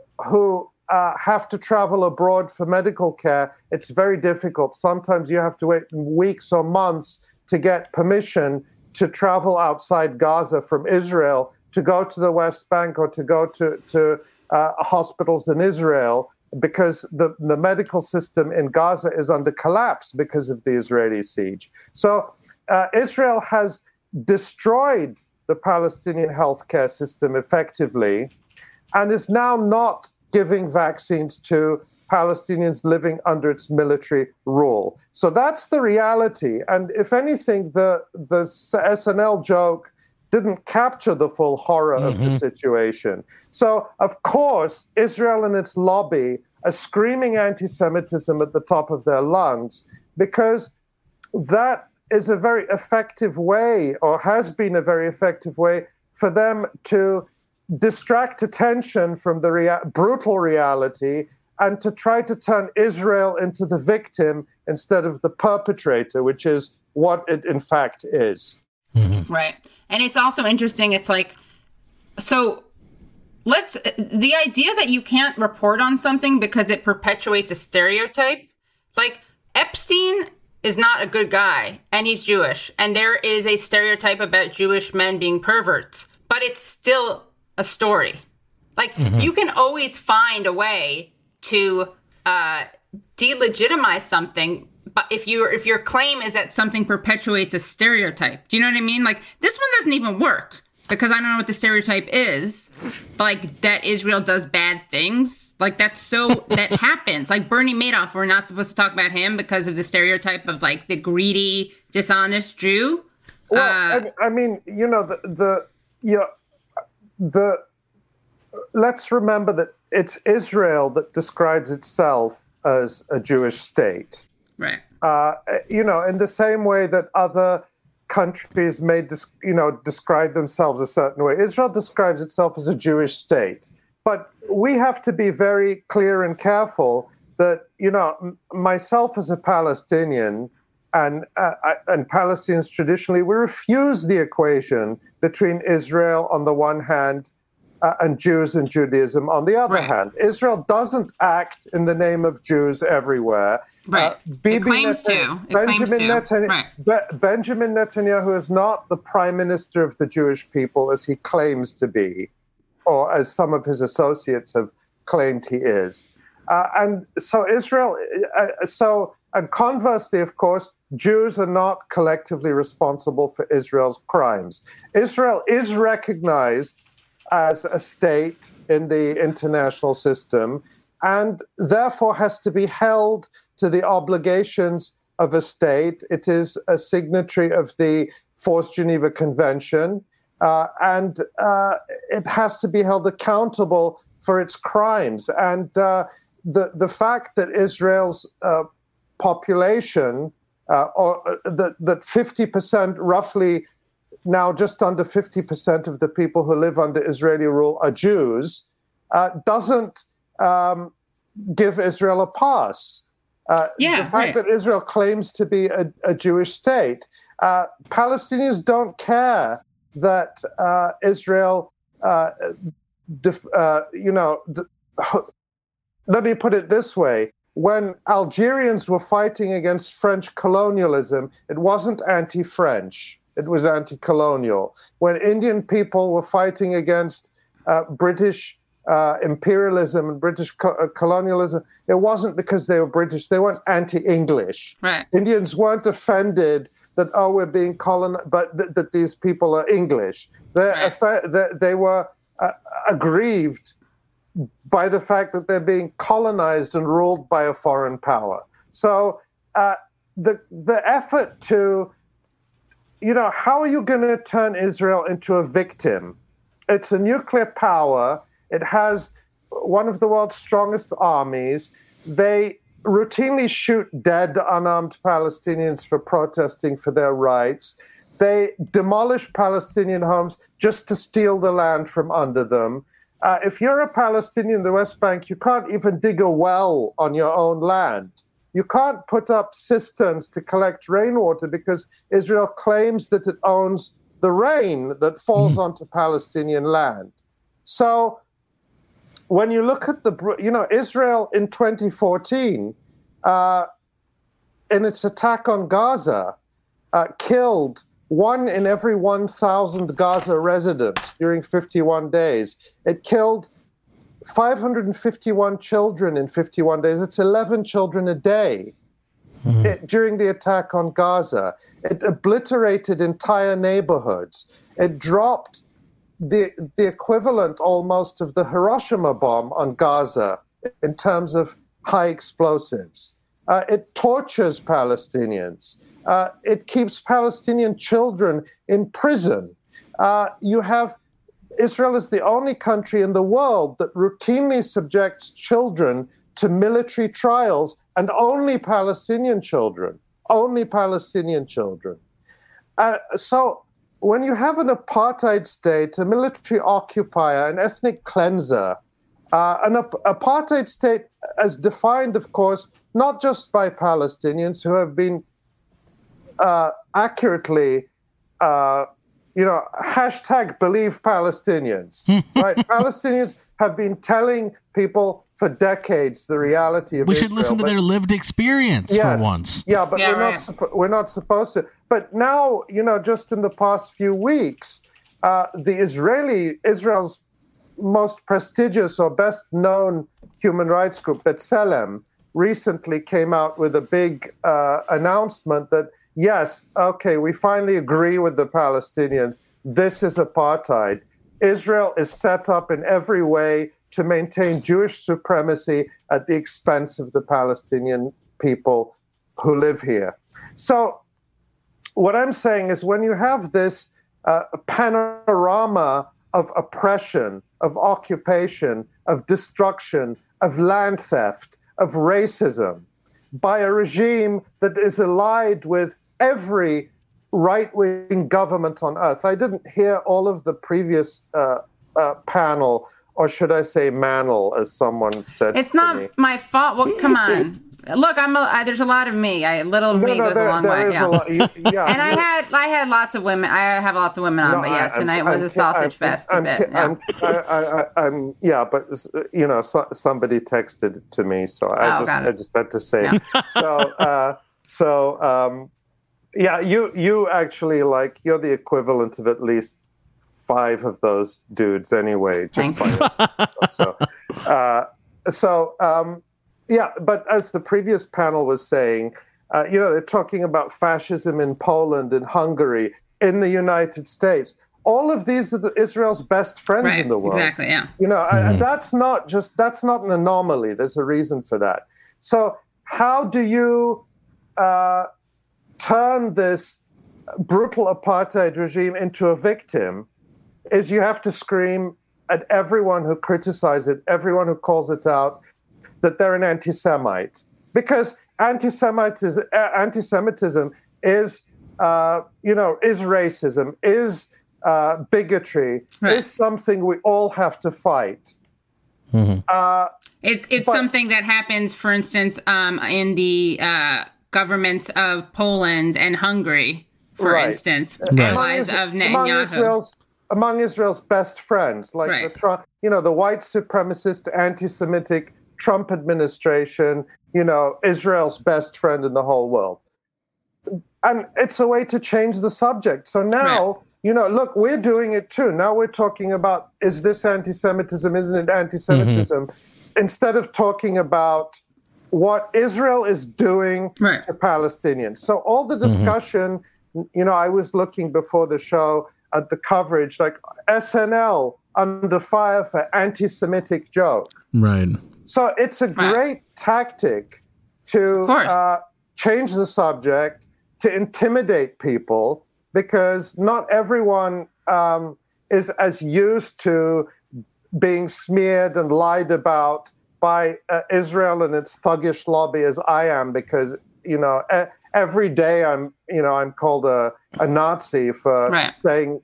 who uh, have to travel abroad for medical care. It's very difficult. Sometimes you have to wait weeks or months to get permission to travel outside Gaza from Israel to go to the West Bank or to go to, to uh, hospitals in Israel, because the, the medical system in Gaza is under collapse because of the Israeli siege. So uh, Israel has destroyed the Palestinian healthcare system effectively and is now not giving vaccines to Palestinians living under its military rule. So that's the reality. And if anything, the, the S N L joke didn't capture the full horror mm-hmm. of the situation. So, of course, Israel and its lobby are screaming anti-Semitism at the top of their lungs, because that is a very effective way, or has been a very effective way, for them to distract attention from the rea- brutal reality and to try to turn Israel into the victim instead of the perpetrator, which is what it in fact is. Mm-hmm. Right. And it's also interesting. It's like, so let's, the idea that you can't report on something because it perpetuates a stereotype, like Epstein is not a good guy and he's Jewish. And there is a stereotype about Jewish men being perverts, but it's still a story. Like mm-hmm. you can always find a way to uh, delegitimize something. But if you if your claim is that something perpetuates a stereotype, do you know what I mean? Like this one doesn't even work because I don't know what the stereotype is. But like that Israel does bad things, like that's so that happens. Like Bernie Madoff, we're not supposed to talk about him because of the stereotype of like the greedy, dishonest Jew. Well, uh, I, I mean, you know, the the you know, the let's remember that it's Israel that describes itself as a Jewish state. Right. Uh, you know, in the same way that other countries may, des- you know, describe themselves a certain way, Israel describes itself as a Jewish state. But we have to be very clear and careful that, you know, m- myself as a Palestinian and uh, and Palestinians traditionally, we refuse the equation between Israel on the one hand Uh, and Jews and Judaism on the other right. hand. Israel doesn't act in the name of Jews everywhere. Right. Uh, it claims Netan- to. It Benjamin, claims Netan- to. Right. Be- Benjamin Netanyahu is not the prime minister of the Jewish people as he claims to be, or as some of his associates have claimed he is. Uh, and so Israel, uh, so, and conversely, of course, Jews are not collectively responsible for Israel's crimes. Israel is recognized as a state in the international system, and therefore has to be held to the obligations of a state. It is a signatory of the Fourth Geneva Convention, uh, and uh, it has to be held accountable for its crimes. And uh, the, the fact that Israel's uh, population uh, or uh, that that fifty percent, roughly now just under fifty percent of the people who live under Israeli rule are Jews, uh, doesn't um, give Israel a pass. Uh, yeah, the fact right. that Israel claims to be a, a Jewish state, uh, Palestinians don't care that uh, Israel, uh, def, uh, you know, the, let me put it this way. When Algerians were fighting against French colonialism, it wasn't anti-French, it was anti-colonial. When Indian people were fighting against uh, British uh, imperialism and British co- uh, colonialism, it wasn't because they were British, they weren't anti-English. Right. Indians weren't offended that, oh, we're being colonized, but th- that these people are English. They're Right. affa- they, they were uh, aggrieved by the fact that they're being colonized and ruled by a foreign power. So uh, the the effort to, you know, how are you going to turn Israel into a victim? It's a nuclear power. It has one of the world's strongest armies. They routinely shoot dead, unarmed Palestinians for protesting for their rights. They demolish Palestinian homes just to steal the land from under them. Uh, if you're a Palestinian in the West Bank, you can't even dig a well on your own land. You can't put up cisterns to collect rainwater because Israel claims that it owns the rain that falls mm. onto Palestinian land. So when you look at the, you know, Israel in twenty fourteen, uh, in its attack on Gaza, uh, killed one in every one thousand Gaza residents during fifty-one days. It killed five hundred fifty-one children in fifty-one days. It's eleven children a day mm-hmm. it, during the attack on Gaza. It obliterated entire neighborhoods. It dropped the, the equivalent almost of the Hiroshima bomb on Gaza in terms of high explosives. Uh, it tortures Palestinians. Uh, it keeps Palestinian children in prison. Uh, you have Israel is the only country in the world that routinely subjects children to military trials, and only Palestinian children, only Palestinian children. Uh, so when you have an apartheid state, a military occupier, an ethnic cleanser, uh, an ap- apartheid state as defined, of course, not just by Palestinians who have been Uh, accurately, uh, you know, hashtag believe Palestinians, right? Palestinians have been telling people for decades the reality of we Israel. should listen to their lived experience yes, for once. Yeah, but yeah, we're right. not suppo- we're not supposed to. But now, you know, just in the past few weeks, uh, the Israeli Israel's most prestigious or best known human rights group, B'Tselem, recently came out with a big uh, announcement that, yes, okay, we finally agree with the Palestinians. This is apartheid. Israel is set up in every way to maintain Jewish supremacy at the expense of the Palestinian people who live here. So what I'm saying is when you have this uh, panorama of oppression, of occupation, of destruction, of land theft, of racism, by a regime that is allied with every right-wing government on earth. I didn't hear all of the previous uh, uh, panel, or should I say manel, as someone said. It's to not me. my fault. Well, come on. Look, I'm. A, I, there's a lot of me. I little No, me no, goes there, a long there way. is Yeah. a lot. You, yeah, And I you- had I had lots of women. I have lots of women on, No, but yeah, I- tonight I'm- was I'm a ki- sausage I'm- fest I'm, a bit. ki- Yeah. I'm, I, I, I, I'm, yeah, but you know, so, somebody texted to me, so I Oh, just, got it. I just had to say. Yeah. So, uh, so, um, yeah, you, you actually like you're the equivalent of at least five of those dudes, anyway. Just Thank by you. yourself. So, uh, so, um, yeah, but as the previous panel was saying. Uh, you know, they're talking about fascism in Poland and Hungary, in the United States. All of these are the, Israel's best friends Right. in the world. Exactly. Yeah. You know, Mm-hmm. and that's not just, that's not an anomaly. There's a reason for that. So how do you uh, turn this brutal apartheid regime into a victim is you have to scream at everyone who criticizes it, everyone who calls it out, that they're an anti-Semite. Because anti-Semitism, uh, anti-Semitism is, uh, you know, is racism, is uh, bigotry, right. is something we all have to fight. Mm-hmm. Uh, it's it's but, something that happens, for instance, um, in the uh, governments of Poland and Hungary, for right. instance, right. allies among, of Netanyahu. Among Israel's, among Israel's best friends, like right. the Trump, you know, the white supremacist, anti-Semitic Trump administration, you know, Israel's best friend in the whole world. And it's a way to change the subject. So now, right. you know, look, we're doing it too. Now we're talking about, is this anti-Semitism? Isn't it anti-Semitism? Mm-hmm. Instead of talking about what Israel is doing right. to Palestinians. So all the discussion, mm-hmm. you know, I was looking before the show at the coverage, like S N L under fire for anti-Semitic joke. Right. So it's a great right. tactic to uh, change the subject, to intimidate people, because not everyone um, is as used to being smeared and lied about by uh, Israel and its thuggish lobby as I am, because, you know, e- every day I'm, you know, I'm called a, a Nazi for right. saying,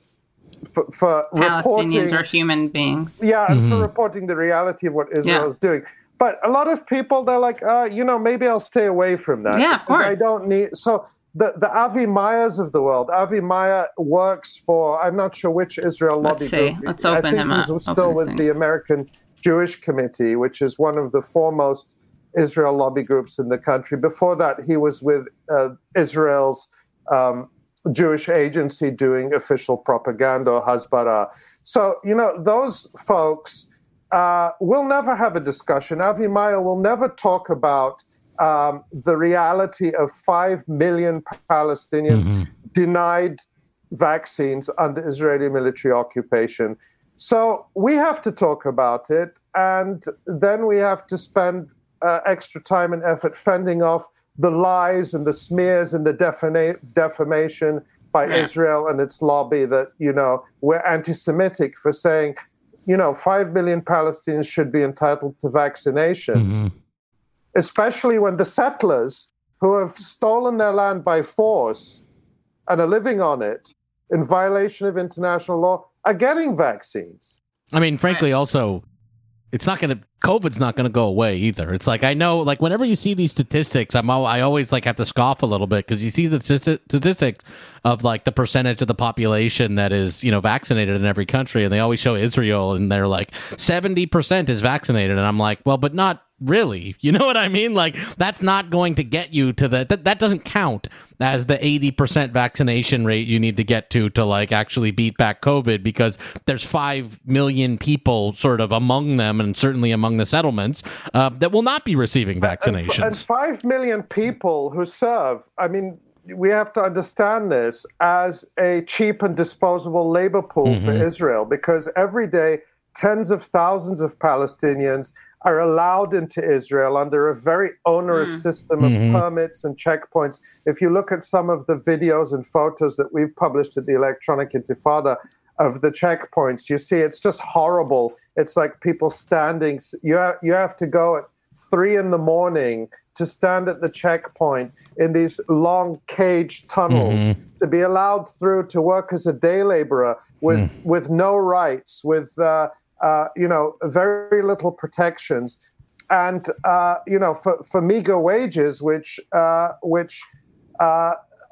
for, for Palestinians reporting, are human beings. Yeah, and mm-hmm. for reporting the reality of what Israel yeah. is doing. But a lot of people, they're like, uh, you know, maybe I'll stay away from that. Yeah, of course. I don't need, so the, the Avi Mayers of the world, Avi Mayer works for, I'm not sure which Israel lobby Let's see. group. Let's open I think him he's up. still open with the American Jewish Committee, which is one of the foremost Israel lobby groups in the country. Before that, he was with uh, Israel's um, Jewish agency doing official propaganda, Hasbara. So, you know, those folks uh, will never have a discussion. Avi Mayer will never talk about um, the reality of five million Palestinians mm-hmm. denied vaccines under Israeli military occupation. So we have to talk about it, and then we have to spend uh, extra time and effort fending off the lies and the smears and the defama- defamation by yeah. Israel and its lobby that, you know, we're anti-Semitic for saying, you know, five million Palestinians should be entitled to vaccinations, mm-hmm. especially when the settlers who have stolen their land by force and are living on it in violation of international law are getting vaccines. I mean, frankly, also, it's not going to, COVID's not going to go away either. It's like, I know, like, whenever you see these statistics, I'm all, I always, like, have to scoff a little bit, because you see the statistics of, like, the percentage of the population that is, you know, vaccinated in every country, and they always show Israel, and they're like, seventy percent is vaccinated, and I'm like, well, but not really. You know what I mean? Like, that's not going to get you to the, that, that doesn't count as the eighty percent vaccination rate you need to get to to like actually beat back COVID, because there's five million people sort of among them, and certainly among the settlements, uh, that will not be receiving vaccinations. And, and five million people who serve, I mean, we have to understand this as a cheap and disposable labor pool mm-hmm. for Israel, because every day tens of thousands of Palestinians are allowed into Israel under a very onerous mm. system of mm-hmm. permits and checkpoints. If you look at some of the videos and photos that we've published at the Electronic Intifada of the checkpoints, you see it's just horrible. It's like people standing. You have, you have to go at three in the morning to stand at the checkpoint in these long cage tunnels mm-hmm. to be allowed through to work as a day laborer with, mm. with no rights, with... Uh, Uh, you know, very little protections, and uh, you know, for, for meager wages, which uh, which uh,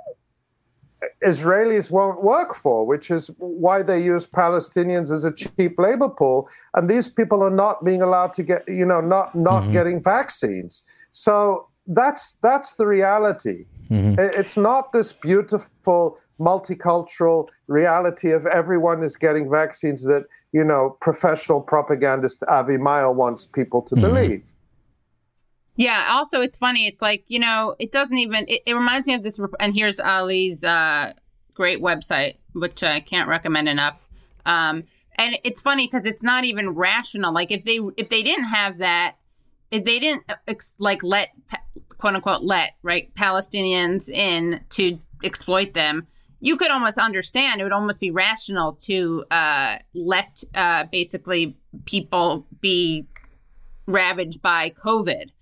Israelis won't work for, which is why they use Palestinians as a cheap labor pool. And these people are not being allowed to get, you know, not not mm-hmm. getting vaccines. So that's that's the reality. Mm-hmm. It's not this beautiful multicultural reality of everyone is getting vaccines that, you know, professional propagandist Avi Mayer wants people to mm-hmm. believe. Yeah. Also, it's funny. It's like, you know, it doesn't even, it, it reminds me of this. And here's Ali's uh, great website, which I can't recommend enough. Um, and it's funny because it's not even rational. Like if they, if they didn't have that, if they didn't ex- like let, quote unquote, let, right, Palestinians in to exploit them, you could almost understand, it would almost be rational to uh, let uh, basically people be ravaged by COVID.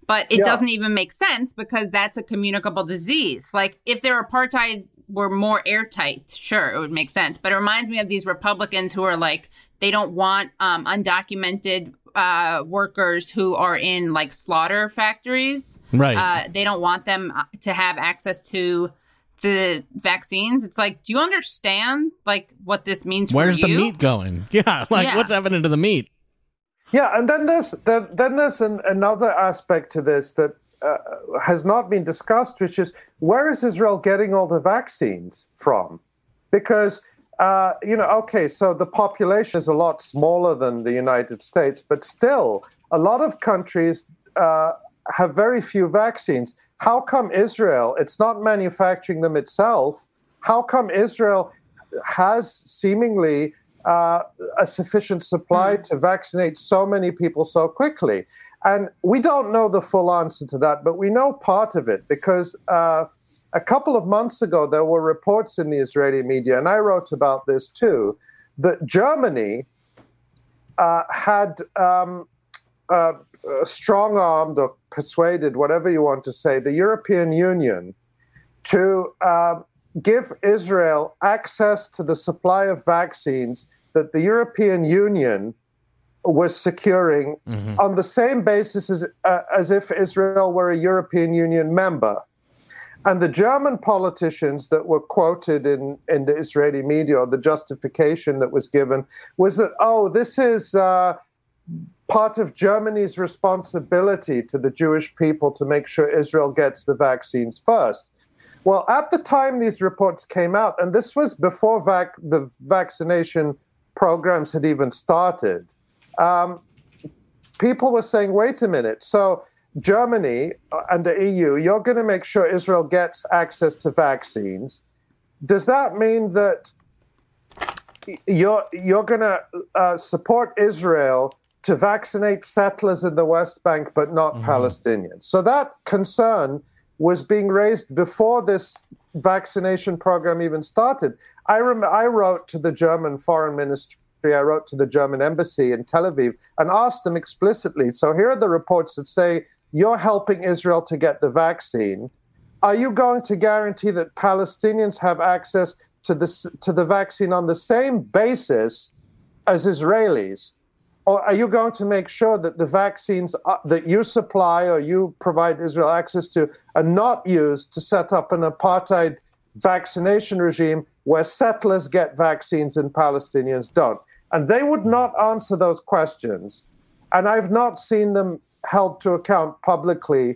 But it Yeah. doesn't even make sense because that's a communicable disease. Like if their apartheid were more airtight, sure, it would make sense. But it reminds me of these Republicans who are like, they don't want um, undocumented uh, workers who are in like slaughter factories. Right. Uh, they don't want them to have access to to vaccines. It's like, do you understand like what this means Where's for you? the meat going? Yeah, like Yeah. what's happening to the meat? Yeah, and then there's then, then there's an, another aspect to this that uh, has not been discussed, which is where is Israel getting all the vaccines from? Because uh, you know, okay, so the population is a lot smaller than the United States, but still, a lot of countries uh, have very few vaccines. How come Israel? It's not manufacturing them itself. How come Israel has seemingly Uh, a sufficient supply mm. to vaccinate so many people so quickly? And we don't know the full answer to that, but we know part of it because uh, a couple of months ago, there were reports in the Israeli media, and I wrote about this too, that Germany uh, had um, uh, strong-armed or persuaded, whatever you want to say, the European Union to uh, give Israel access to the supply of vaccines that the European Union was securing mm-hmm. on the same basis as, uh, as if Israel were a European Union member. And the German politicians that were quoted in, in the Israeli media, or the justification that was given, was that, oh, this is uh, part of Germany's responsibility to the Jewish people to make sure Israel gets the vaccines first. Well, at the time these reports came out, and this was before vac- the vaccination programs had even started, um, people were saying, wait a minute, so Germany and the E U, you're going to make sure Israel gets access to vaccines. Does that mean that you're, you're going to uh, support Israel to vaccinate settlers in the West Bank but not mm-hmm. Palestinians? So that concern was being raised before this vaccination program even started. I rem- I wrote to the German foreign ministry, I wrote to the German embassy in Tel Aviv and asked them explicitly, so here are the reports that say you're helping Israel to get the vaccine. Are you going to guarantee that Palestinians have access to the, to the vaccine on the same basis as Israelis? Or are you going to make sure that the vaccines that you supply or you provide Israel access to are not used to set up an apartheid vaccination regime where settlers get vaccines and Palestinians don't? And they would not answer those questions. And I've not seen them held to account publicly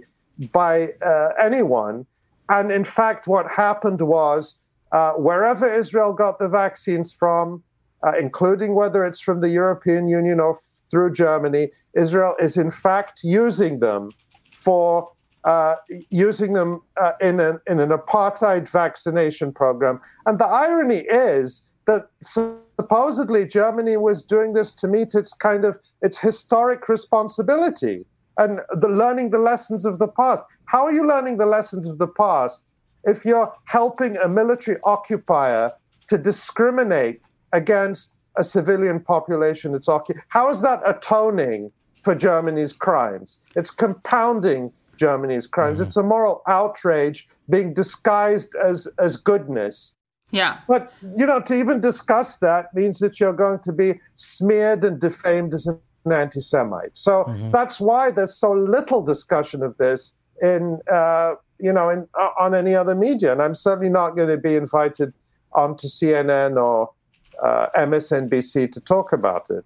by uh, anyone. And in fact, what happened was uh, wherever Israel got the vaccines from, Uh, including whether it's from the European Union or f- through Germany, Israel is in fact using them for uh, using them uh, in an in an apartheid vaccination program. And the irony is that supposedly Germany was doing this to meet its kind of its historic responsibility and the learning the lessons of the past. How are you learning the lessons of the past if you're helping a military occupier to discriminate against a civilian population it's occupied? How is that atoning for Germany's crimes? It's compounding Germany's crimes. Mm-hmm. It's a moral outrage being disguised as, as goodness. Yeah. But, you know, to even discuss that means that you're going to be smeared and defamed as an anti-Semite. So mm-hmm. that's why there's so little discussion of this in, uh, you know, in, uh, on any other media. And I'm certainly not going to be invited onto C N N or Uh, M S N B C to talk about it.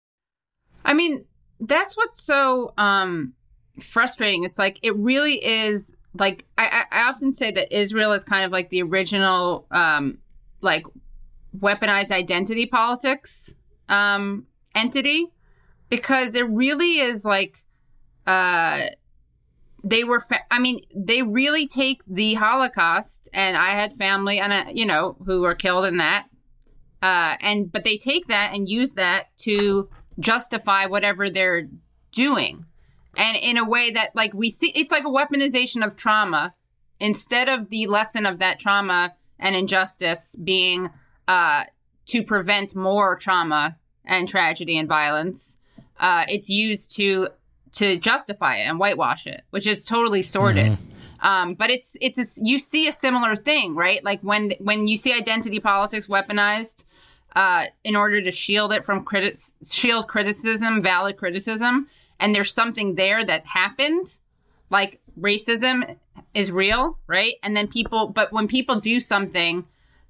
I mean, that's what's so um, frustrating. It's like, it really is like, I, I often say that Israel is kind of like the original, um, like weaponized identity politics um, entity, because it really is like, uh, they were, fa- I mean, they really take the Holocaust, and I had family and, uh, you know, who were killed in that. Uh, and but they take that and use that to justify whatever they're doing. And in a way that, like, we see, it's like a weaponization of trauma instead of the lesson of that trauma and injustice being uh, to prevent more trauma and tragedy and violence. Uh, it's used to to justify it and whitewash it, which is totally sordid. Mm-hmm. Um, but it's it's a, you see a similar thing, right? Like when when you see identity politics weaponized uh, in order to shield it from criti- shield criticism, valid criticism, and there's something there that happened, like racism is real, right? And then people, but when people do something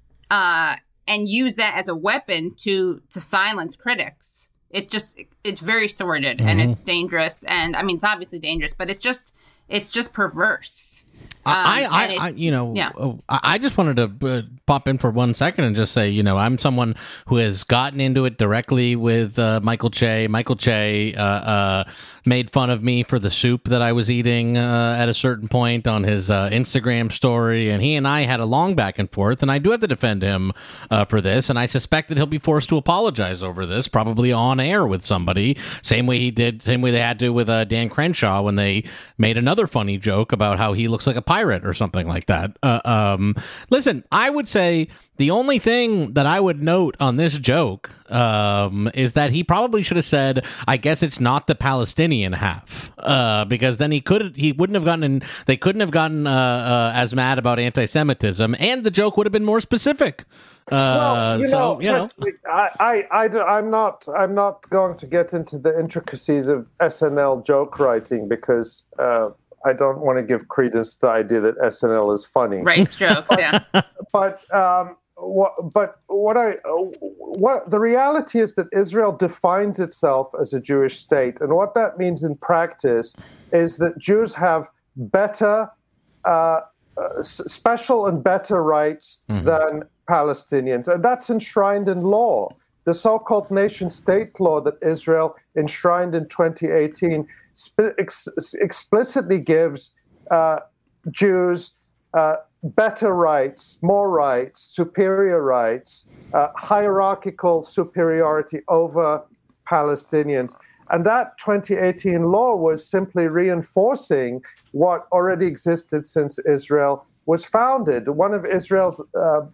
uh, and use that as a weapon to to silence critics, it just it's very sordid mm-hmm. and it's dangerous. And I mean, it's obviously dangerous, but it's just it's just perverse. Um, I, I, I, you know, yeah. I just wanted to uh, pop in for one second and just say, you know, I'm someone who has gotten into it directly with uh, Michael Che. Michael Che uh, uh, made fun of me for the soup that I was eating uh, at a certain point on his uh, Instagram story, and he and I had a long back and forth, and I do have to defend him uh, for this, and I suspect that he'll be forced to apologize over this, probably on air with somebody, same way he did, same way they had to with uh, Dan Crenshaw when they made another funny joke about how he looks like a pirate or something like that. Uh, um, listen, I would say the only thing that I would note on this joke um, is that he probably should have said, I guess it's not the Palestinian half, uh, because then he could he wouldn't have gotten in, they couldn't have gotten uh, uh, as mad about anti-Semitism, and the joke would have been more specific. Uh, well, you so, know, you know. I, I, I, I'm not, I'm not going to get into the intricacies of S N L joke writing because uh, I don't want to give credence to the idea that S N L is funny. Writes jokes, yeah. But um, what, but what I, what the reality is that Israel defines itself as a Jewish state, and what that means in practice is that Jews have better, uh, uh, special and better rights mm-hmm. than Palestinians, and that's enshrined in law. The so-called nation-state law that Israel enshrined in twenty eighteen sp- ex- explicitly gives uh, Jews uh, better rights, more rights, superior rights, uh, hierarchical superiority over Palestinians. And that twenty eighteen law was simply reinforcing what already existed since Israel was founded. One of Israel's uh,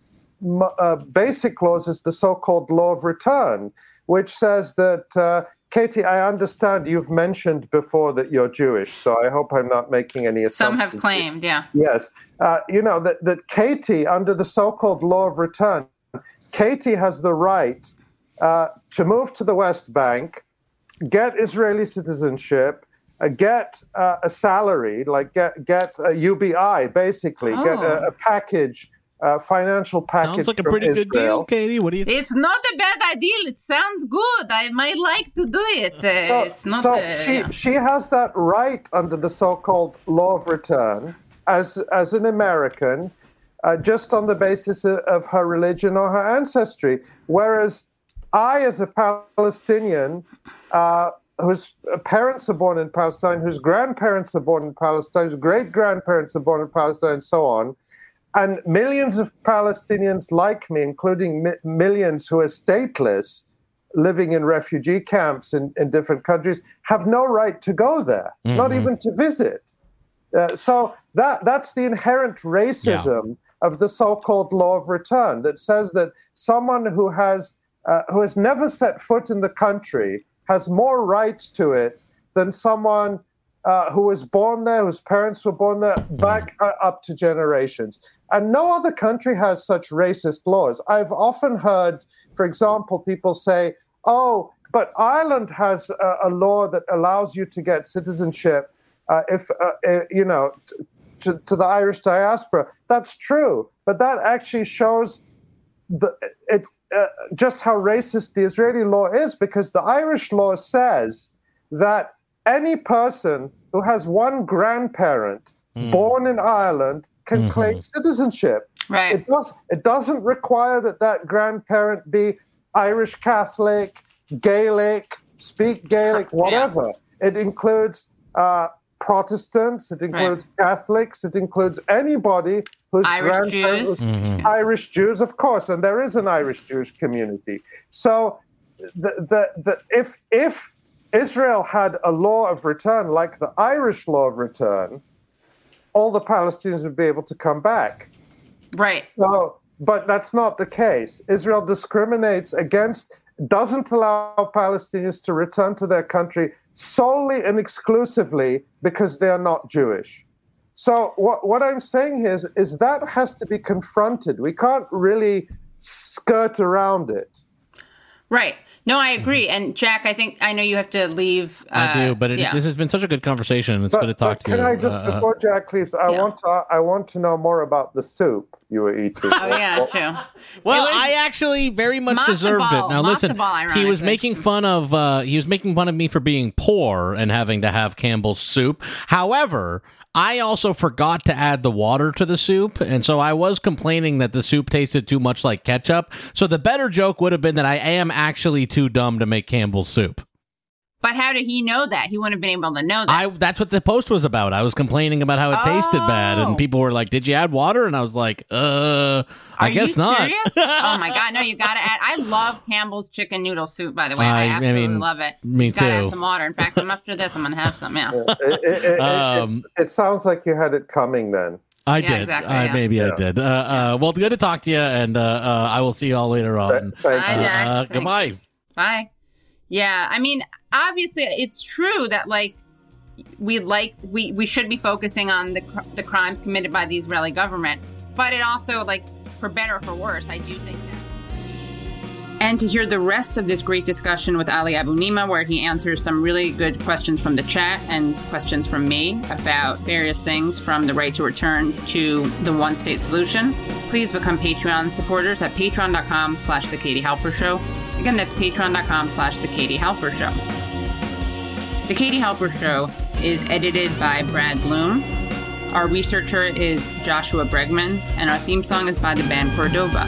Uh, basic laws is the so-called law of return, which says that, uh, Katie, I understand you've mentioned before that you're Jewish, so I hope I'm not making any assumptions. Some have claimed, yeah. Yes. Uh, you know, that, that Katie, under the so-called law of return, Katie has the right uh, to move to the West Bank, get Israeli citizenship, uh, get uh, a salary, like get, get a U B I, basically, oh. get a, a package Uh, financial package. Sounds like a from pretty Israel. good deal, Katie. What do you think? It's not a bad idea. It sounds good. I might like to do it. Uh, So, it's not. so uh, she yeah. she has that right under the so-called law of return as as an American, uh, just on the basis of, of her religion or her ancestry. Whereas I, as a Palestinian, uh, whose parents are born in Palestine, whose grandparents are born in Palestine, whose great grandparents are born in Palestine, and so on. And millions of Palestinians like me, including mi- millions who are stateless, living in refugee camps in, in different countries, have no right to go there, mm-hmm. not even to visit. Uh, so that that's the inherent racism yeah. of the so-called law of return that says that someone who has uh, who has never set foot in the country has more rights to it than someone uh, who was born there, whose parents were born there, back uh, up to generations. And no other country has such racist laws. I've often heard, for example, people say, oh, but Ireland has a, a law that allows you to get citizenship uh, if, uh, uh, you know, t- to, to the Irish diaspora. That's true. But that actually shows the, it, uh, just how racist the Israeli law is, because the Irish law says that any person who has one grandparent mm. born in Ireland can mm-hmm. claim citizenship. Right. It does. It doesn't require that that grandparent be Irish Catholic, Gaelic, speak Gaelic, whatever. Yeah. It includes uh, Protestants. It includes right. Catholics. It includes anybody whose Irish grandparent was mm-hmm. Irish Jews, of course, and there is an Irish Jewish community. So, the the, the if if Israel had a law of return like the Irish law of return, all the Palestinians would be able to come back. Right. So, but that's not the case. Israel discriminates against doesn't allow Palestinians to return to their country solely and exclusively because they are not Jewish. So what, what I'm saying here is, is that has to be confronted. We can't really skirt around it. Right. No, I agree. And Jack, I think I know you have to leave. Uh, I do, but it, yeah. this has been such a good conversation. It's but, good to talk but to you. Can I just, uh, before Jack leaves, I yeah. want to I want to know more about the soup you were eating. Oh, yeah, that's true. Well, was I actually very much matzo deserved ball, it. Now, matzo listen, ball, he was ironically. making fun of uh, he was making fun of me for being poor and having to have Campbell's soup. However, I also forgot to add the water to the soup, and so I was complaining that the soup tasted too much like ketchup. So the better joke would have been that I am actually too dumb to make Campbell's soup. But how did he know that? He wouldn't have been able to know that. I that's what the post was about. I was complaining about how it tasted bad, Oh. and people were like, "Did you add water?" And I was like, "Uh, I Are guess you not." serious? Oh my God. No, you got to add. I love Campbell's chicken noodle soup, by the way. I, I- I absolutely mean, love it. me you got to too. add some water. In fact, I'm after this, I'm going to have some. Yeah. it, it, it, Um, it's- it sounds like you had it coming then. I Yeah, did. exactly, I, yeah. maybe I Yeah. did. Uh, uh, well, good to talk to you, and uh, uh, I will see you all later on. Thank Bye, you. Jack. Uh, Thanks. goodbye. Bye. Yeah. I mean, obviously, it's true that, like, we like we, we should be focusing on the cr- the crimes committed by the Israeli government, but it also, like, for better or for worse, I do think that. And to hear the rest of this great discussion with Ali Abunimah, where he answers some really good questions from the chat and questions from me about various things from the right to return to the one-state solution, please become Patreon supporters at patreon.com slash The Katie Halper Show. Again, that's patreon.com slash The Katie Halper Show. The Katie Halper Show is edited by Brad Bloom. Our researcher is Joshua Bregman, and our theme song is by the band Cordova.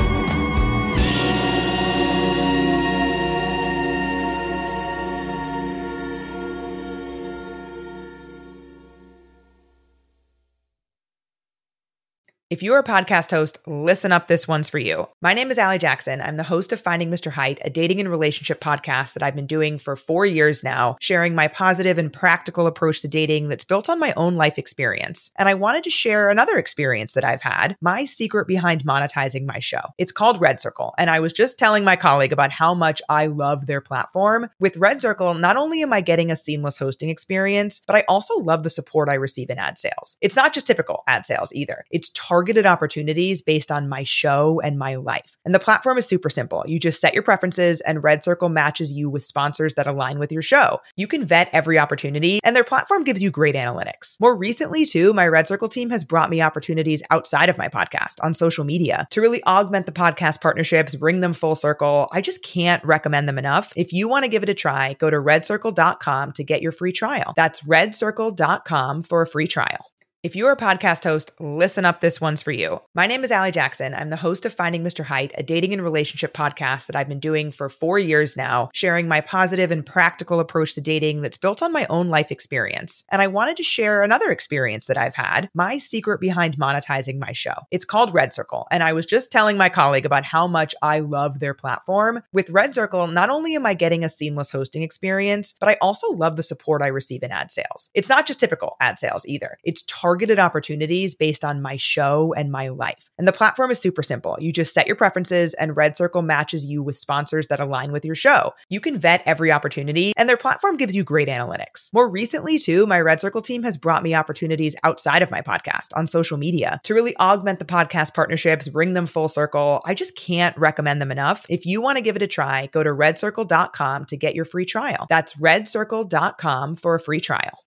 If you're a podcast host, listen up. This one's for you. My name is Allie Jackson. I'm the host of Finding Mister Height, a dating and relationship podcast that I've been doing for four years now, sharing my positive and practical approach to dating that's built on my own life experience. And I wanted to share another experience that I've had, my secret behind monetizing my show. It's called Red Circle. And I was just telling my colleague about how much I love their platform. With Red Circle, not only am I getting a seamless hosting experience, but I also love the support I receive in ad sales. It's not just typical ad sales either. It's targeted opportunities based on my show and my life. And the platform is super simple. You just set your preferences and Red Circle matches you with sponsors that align with your show. You can vet every opportunity and their platform gives you great analytics. More recently too, my Red Circle team has brought me opportunities outside of my podcast on social media to really augment the podcast partnerships, bring them full circle. I just can't recommend them enough. If you want to give it a try, go to red circle dot com to get your free trial. That's red circle dot com for a free trial. If you're a podcast host, listen up. This one's for you. My name is Allie Jackson. I'm the host of Finding Mister Height, a dating and relationship podcast that I've been doing for four years now, sharing my positive and practical approach to dating that's built on my own life experience. And I wanted to share another experience that I've had, my secret behind monetizing my show. It's called Red Circle. And I was just telling my colleague about how much I love their platform. With Red Circle, not only am I getting a seamless hosting experience, but I also love the support I receive in ad sales. It's not just typical ad sales either. It's targeted targeted opportunities based on my show and my life. And the platform is super simple. You just set your preferences and Red Circle matches you with sponsors that align with your show. You can vet every opportunity and their platform gives you great analytics. More recently too, my Red Circle team has brought me opportunities outside of my podcast on social media to really augment the podcast partnerships, bring them full circle. I just can't recommend them enough. If you want to give it a try, go to red circle dot com to get your free trial. That's red circle dot com for a free trial.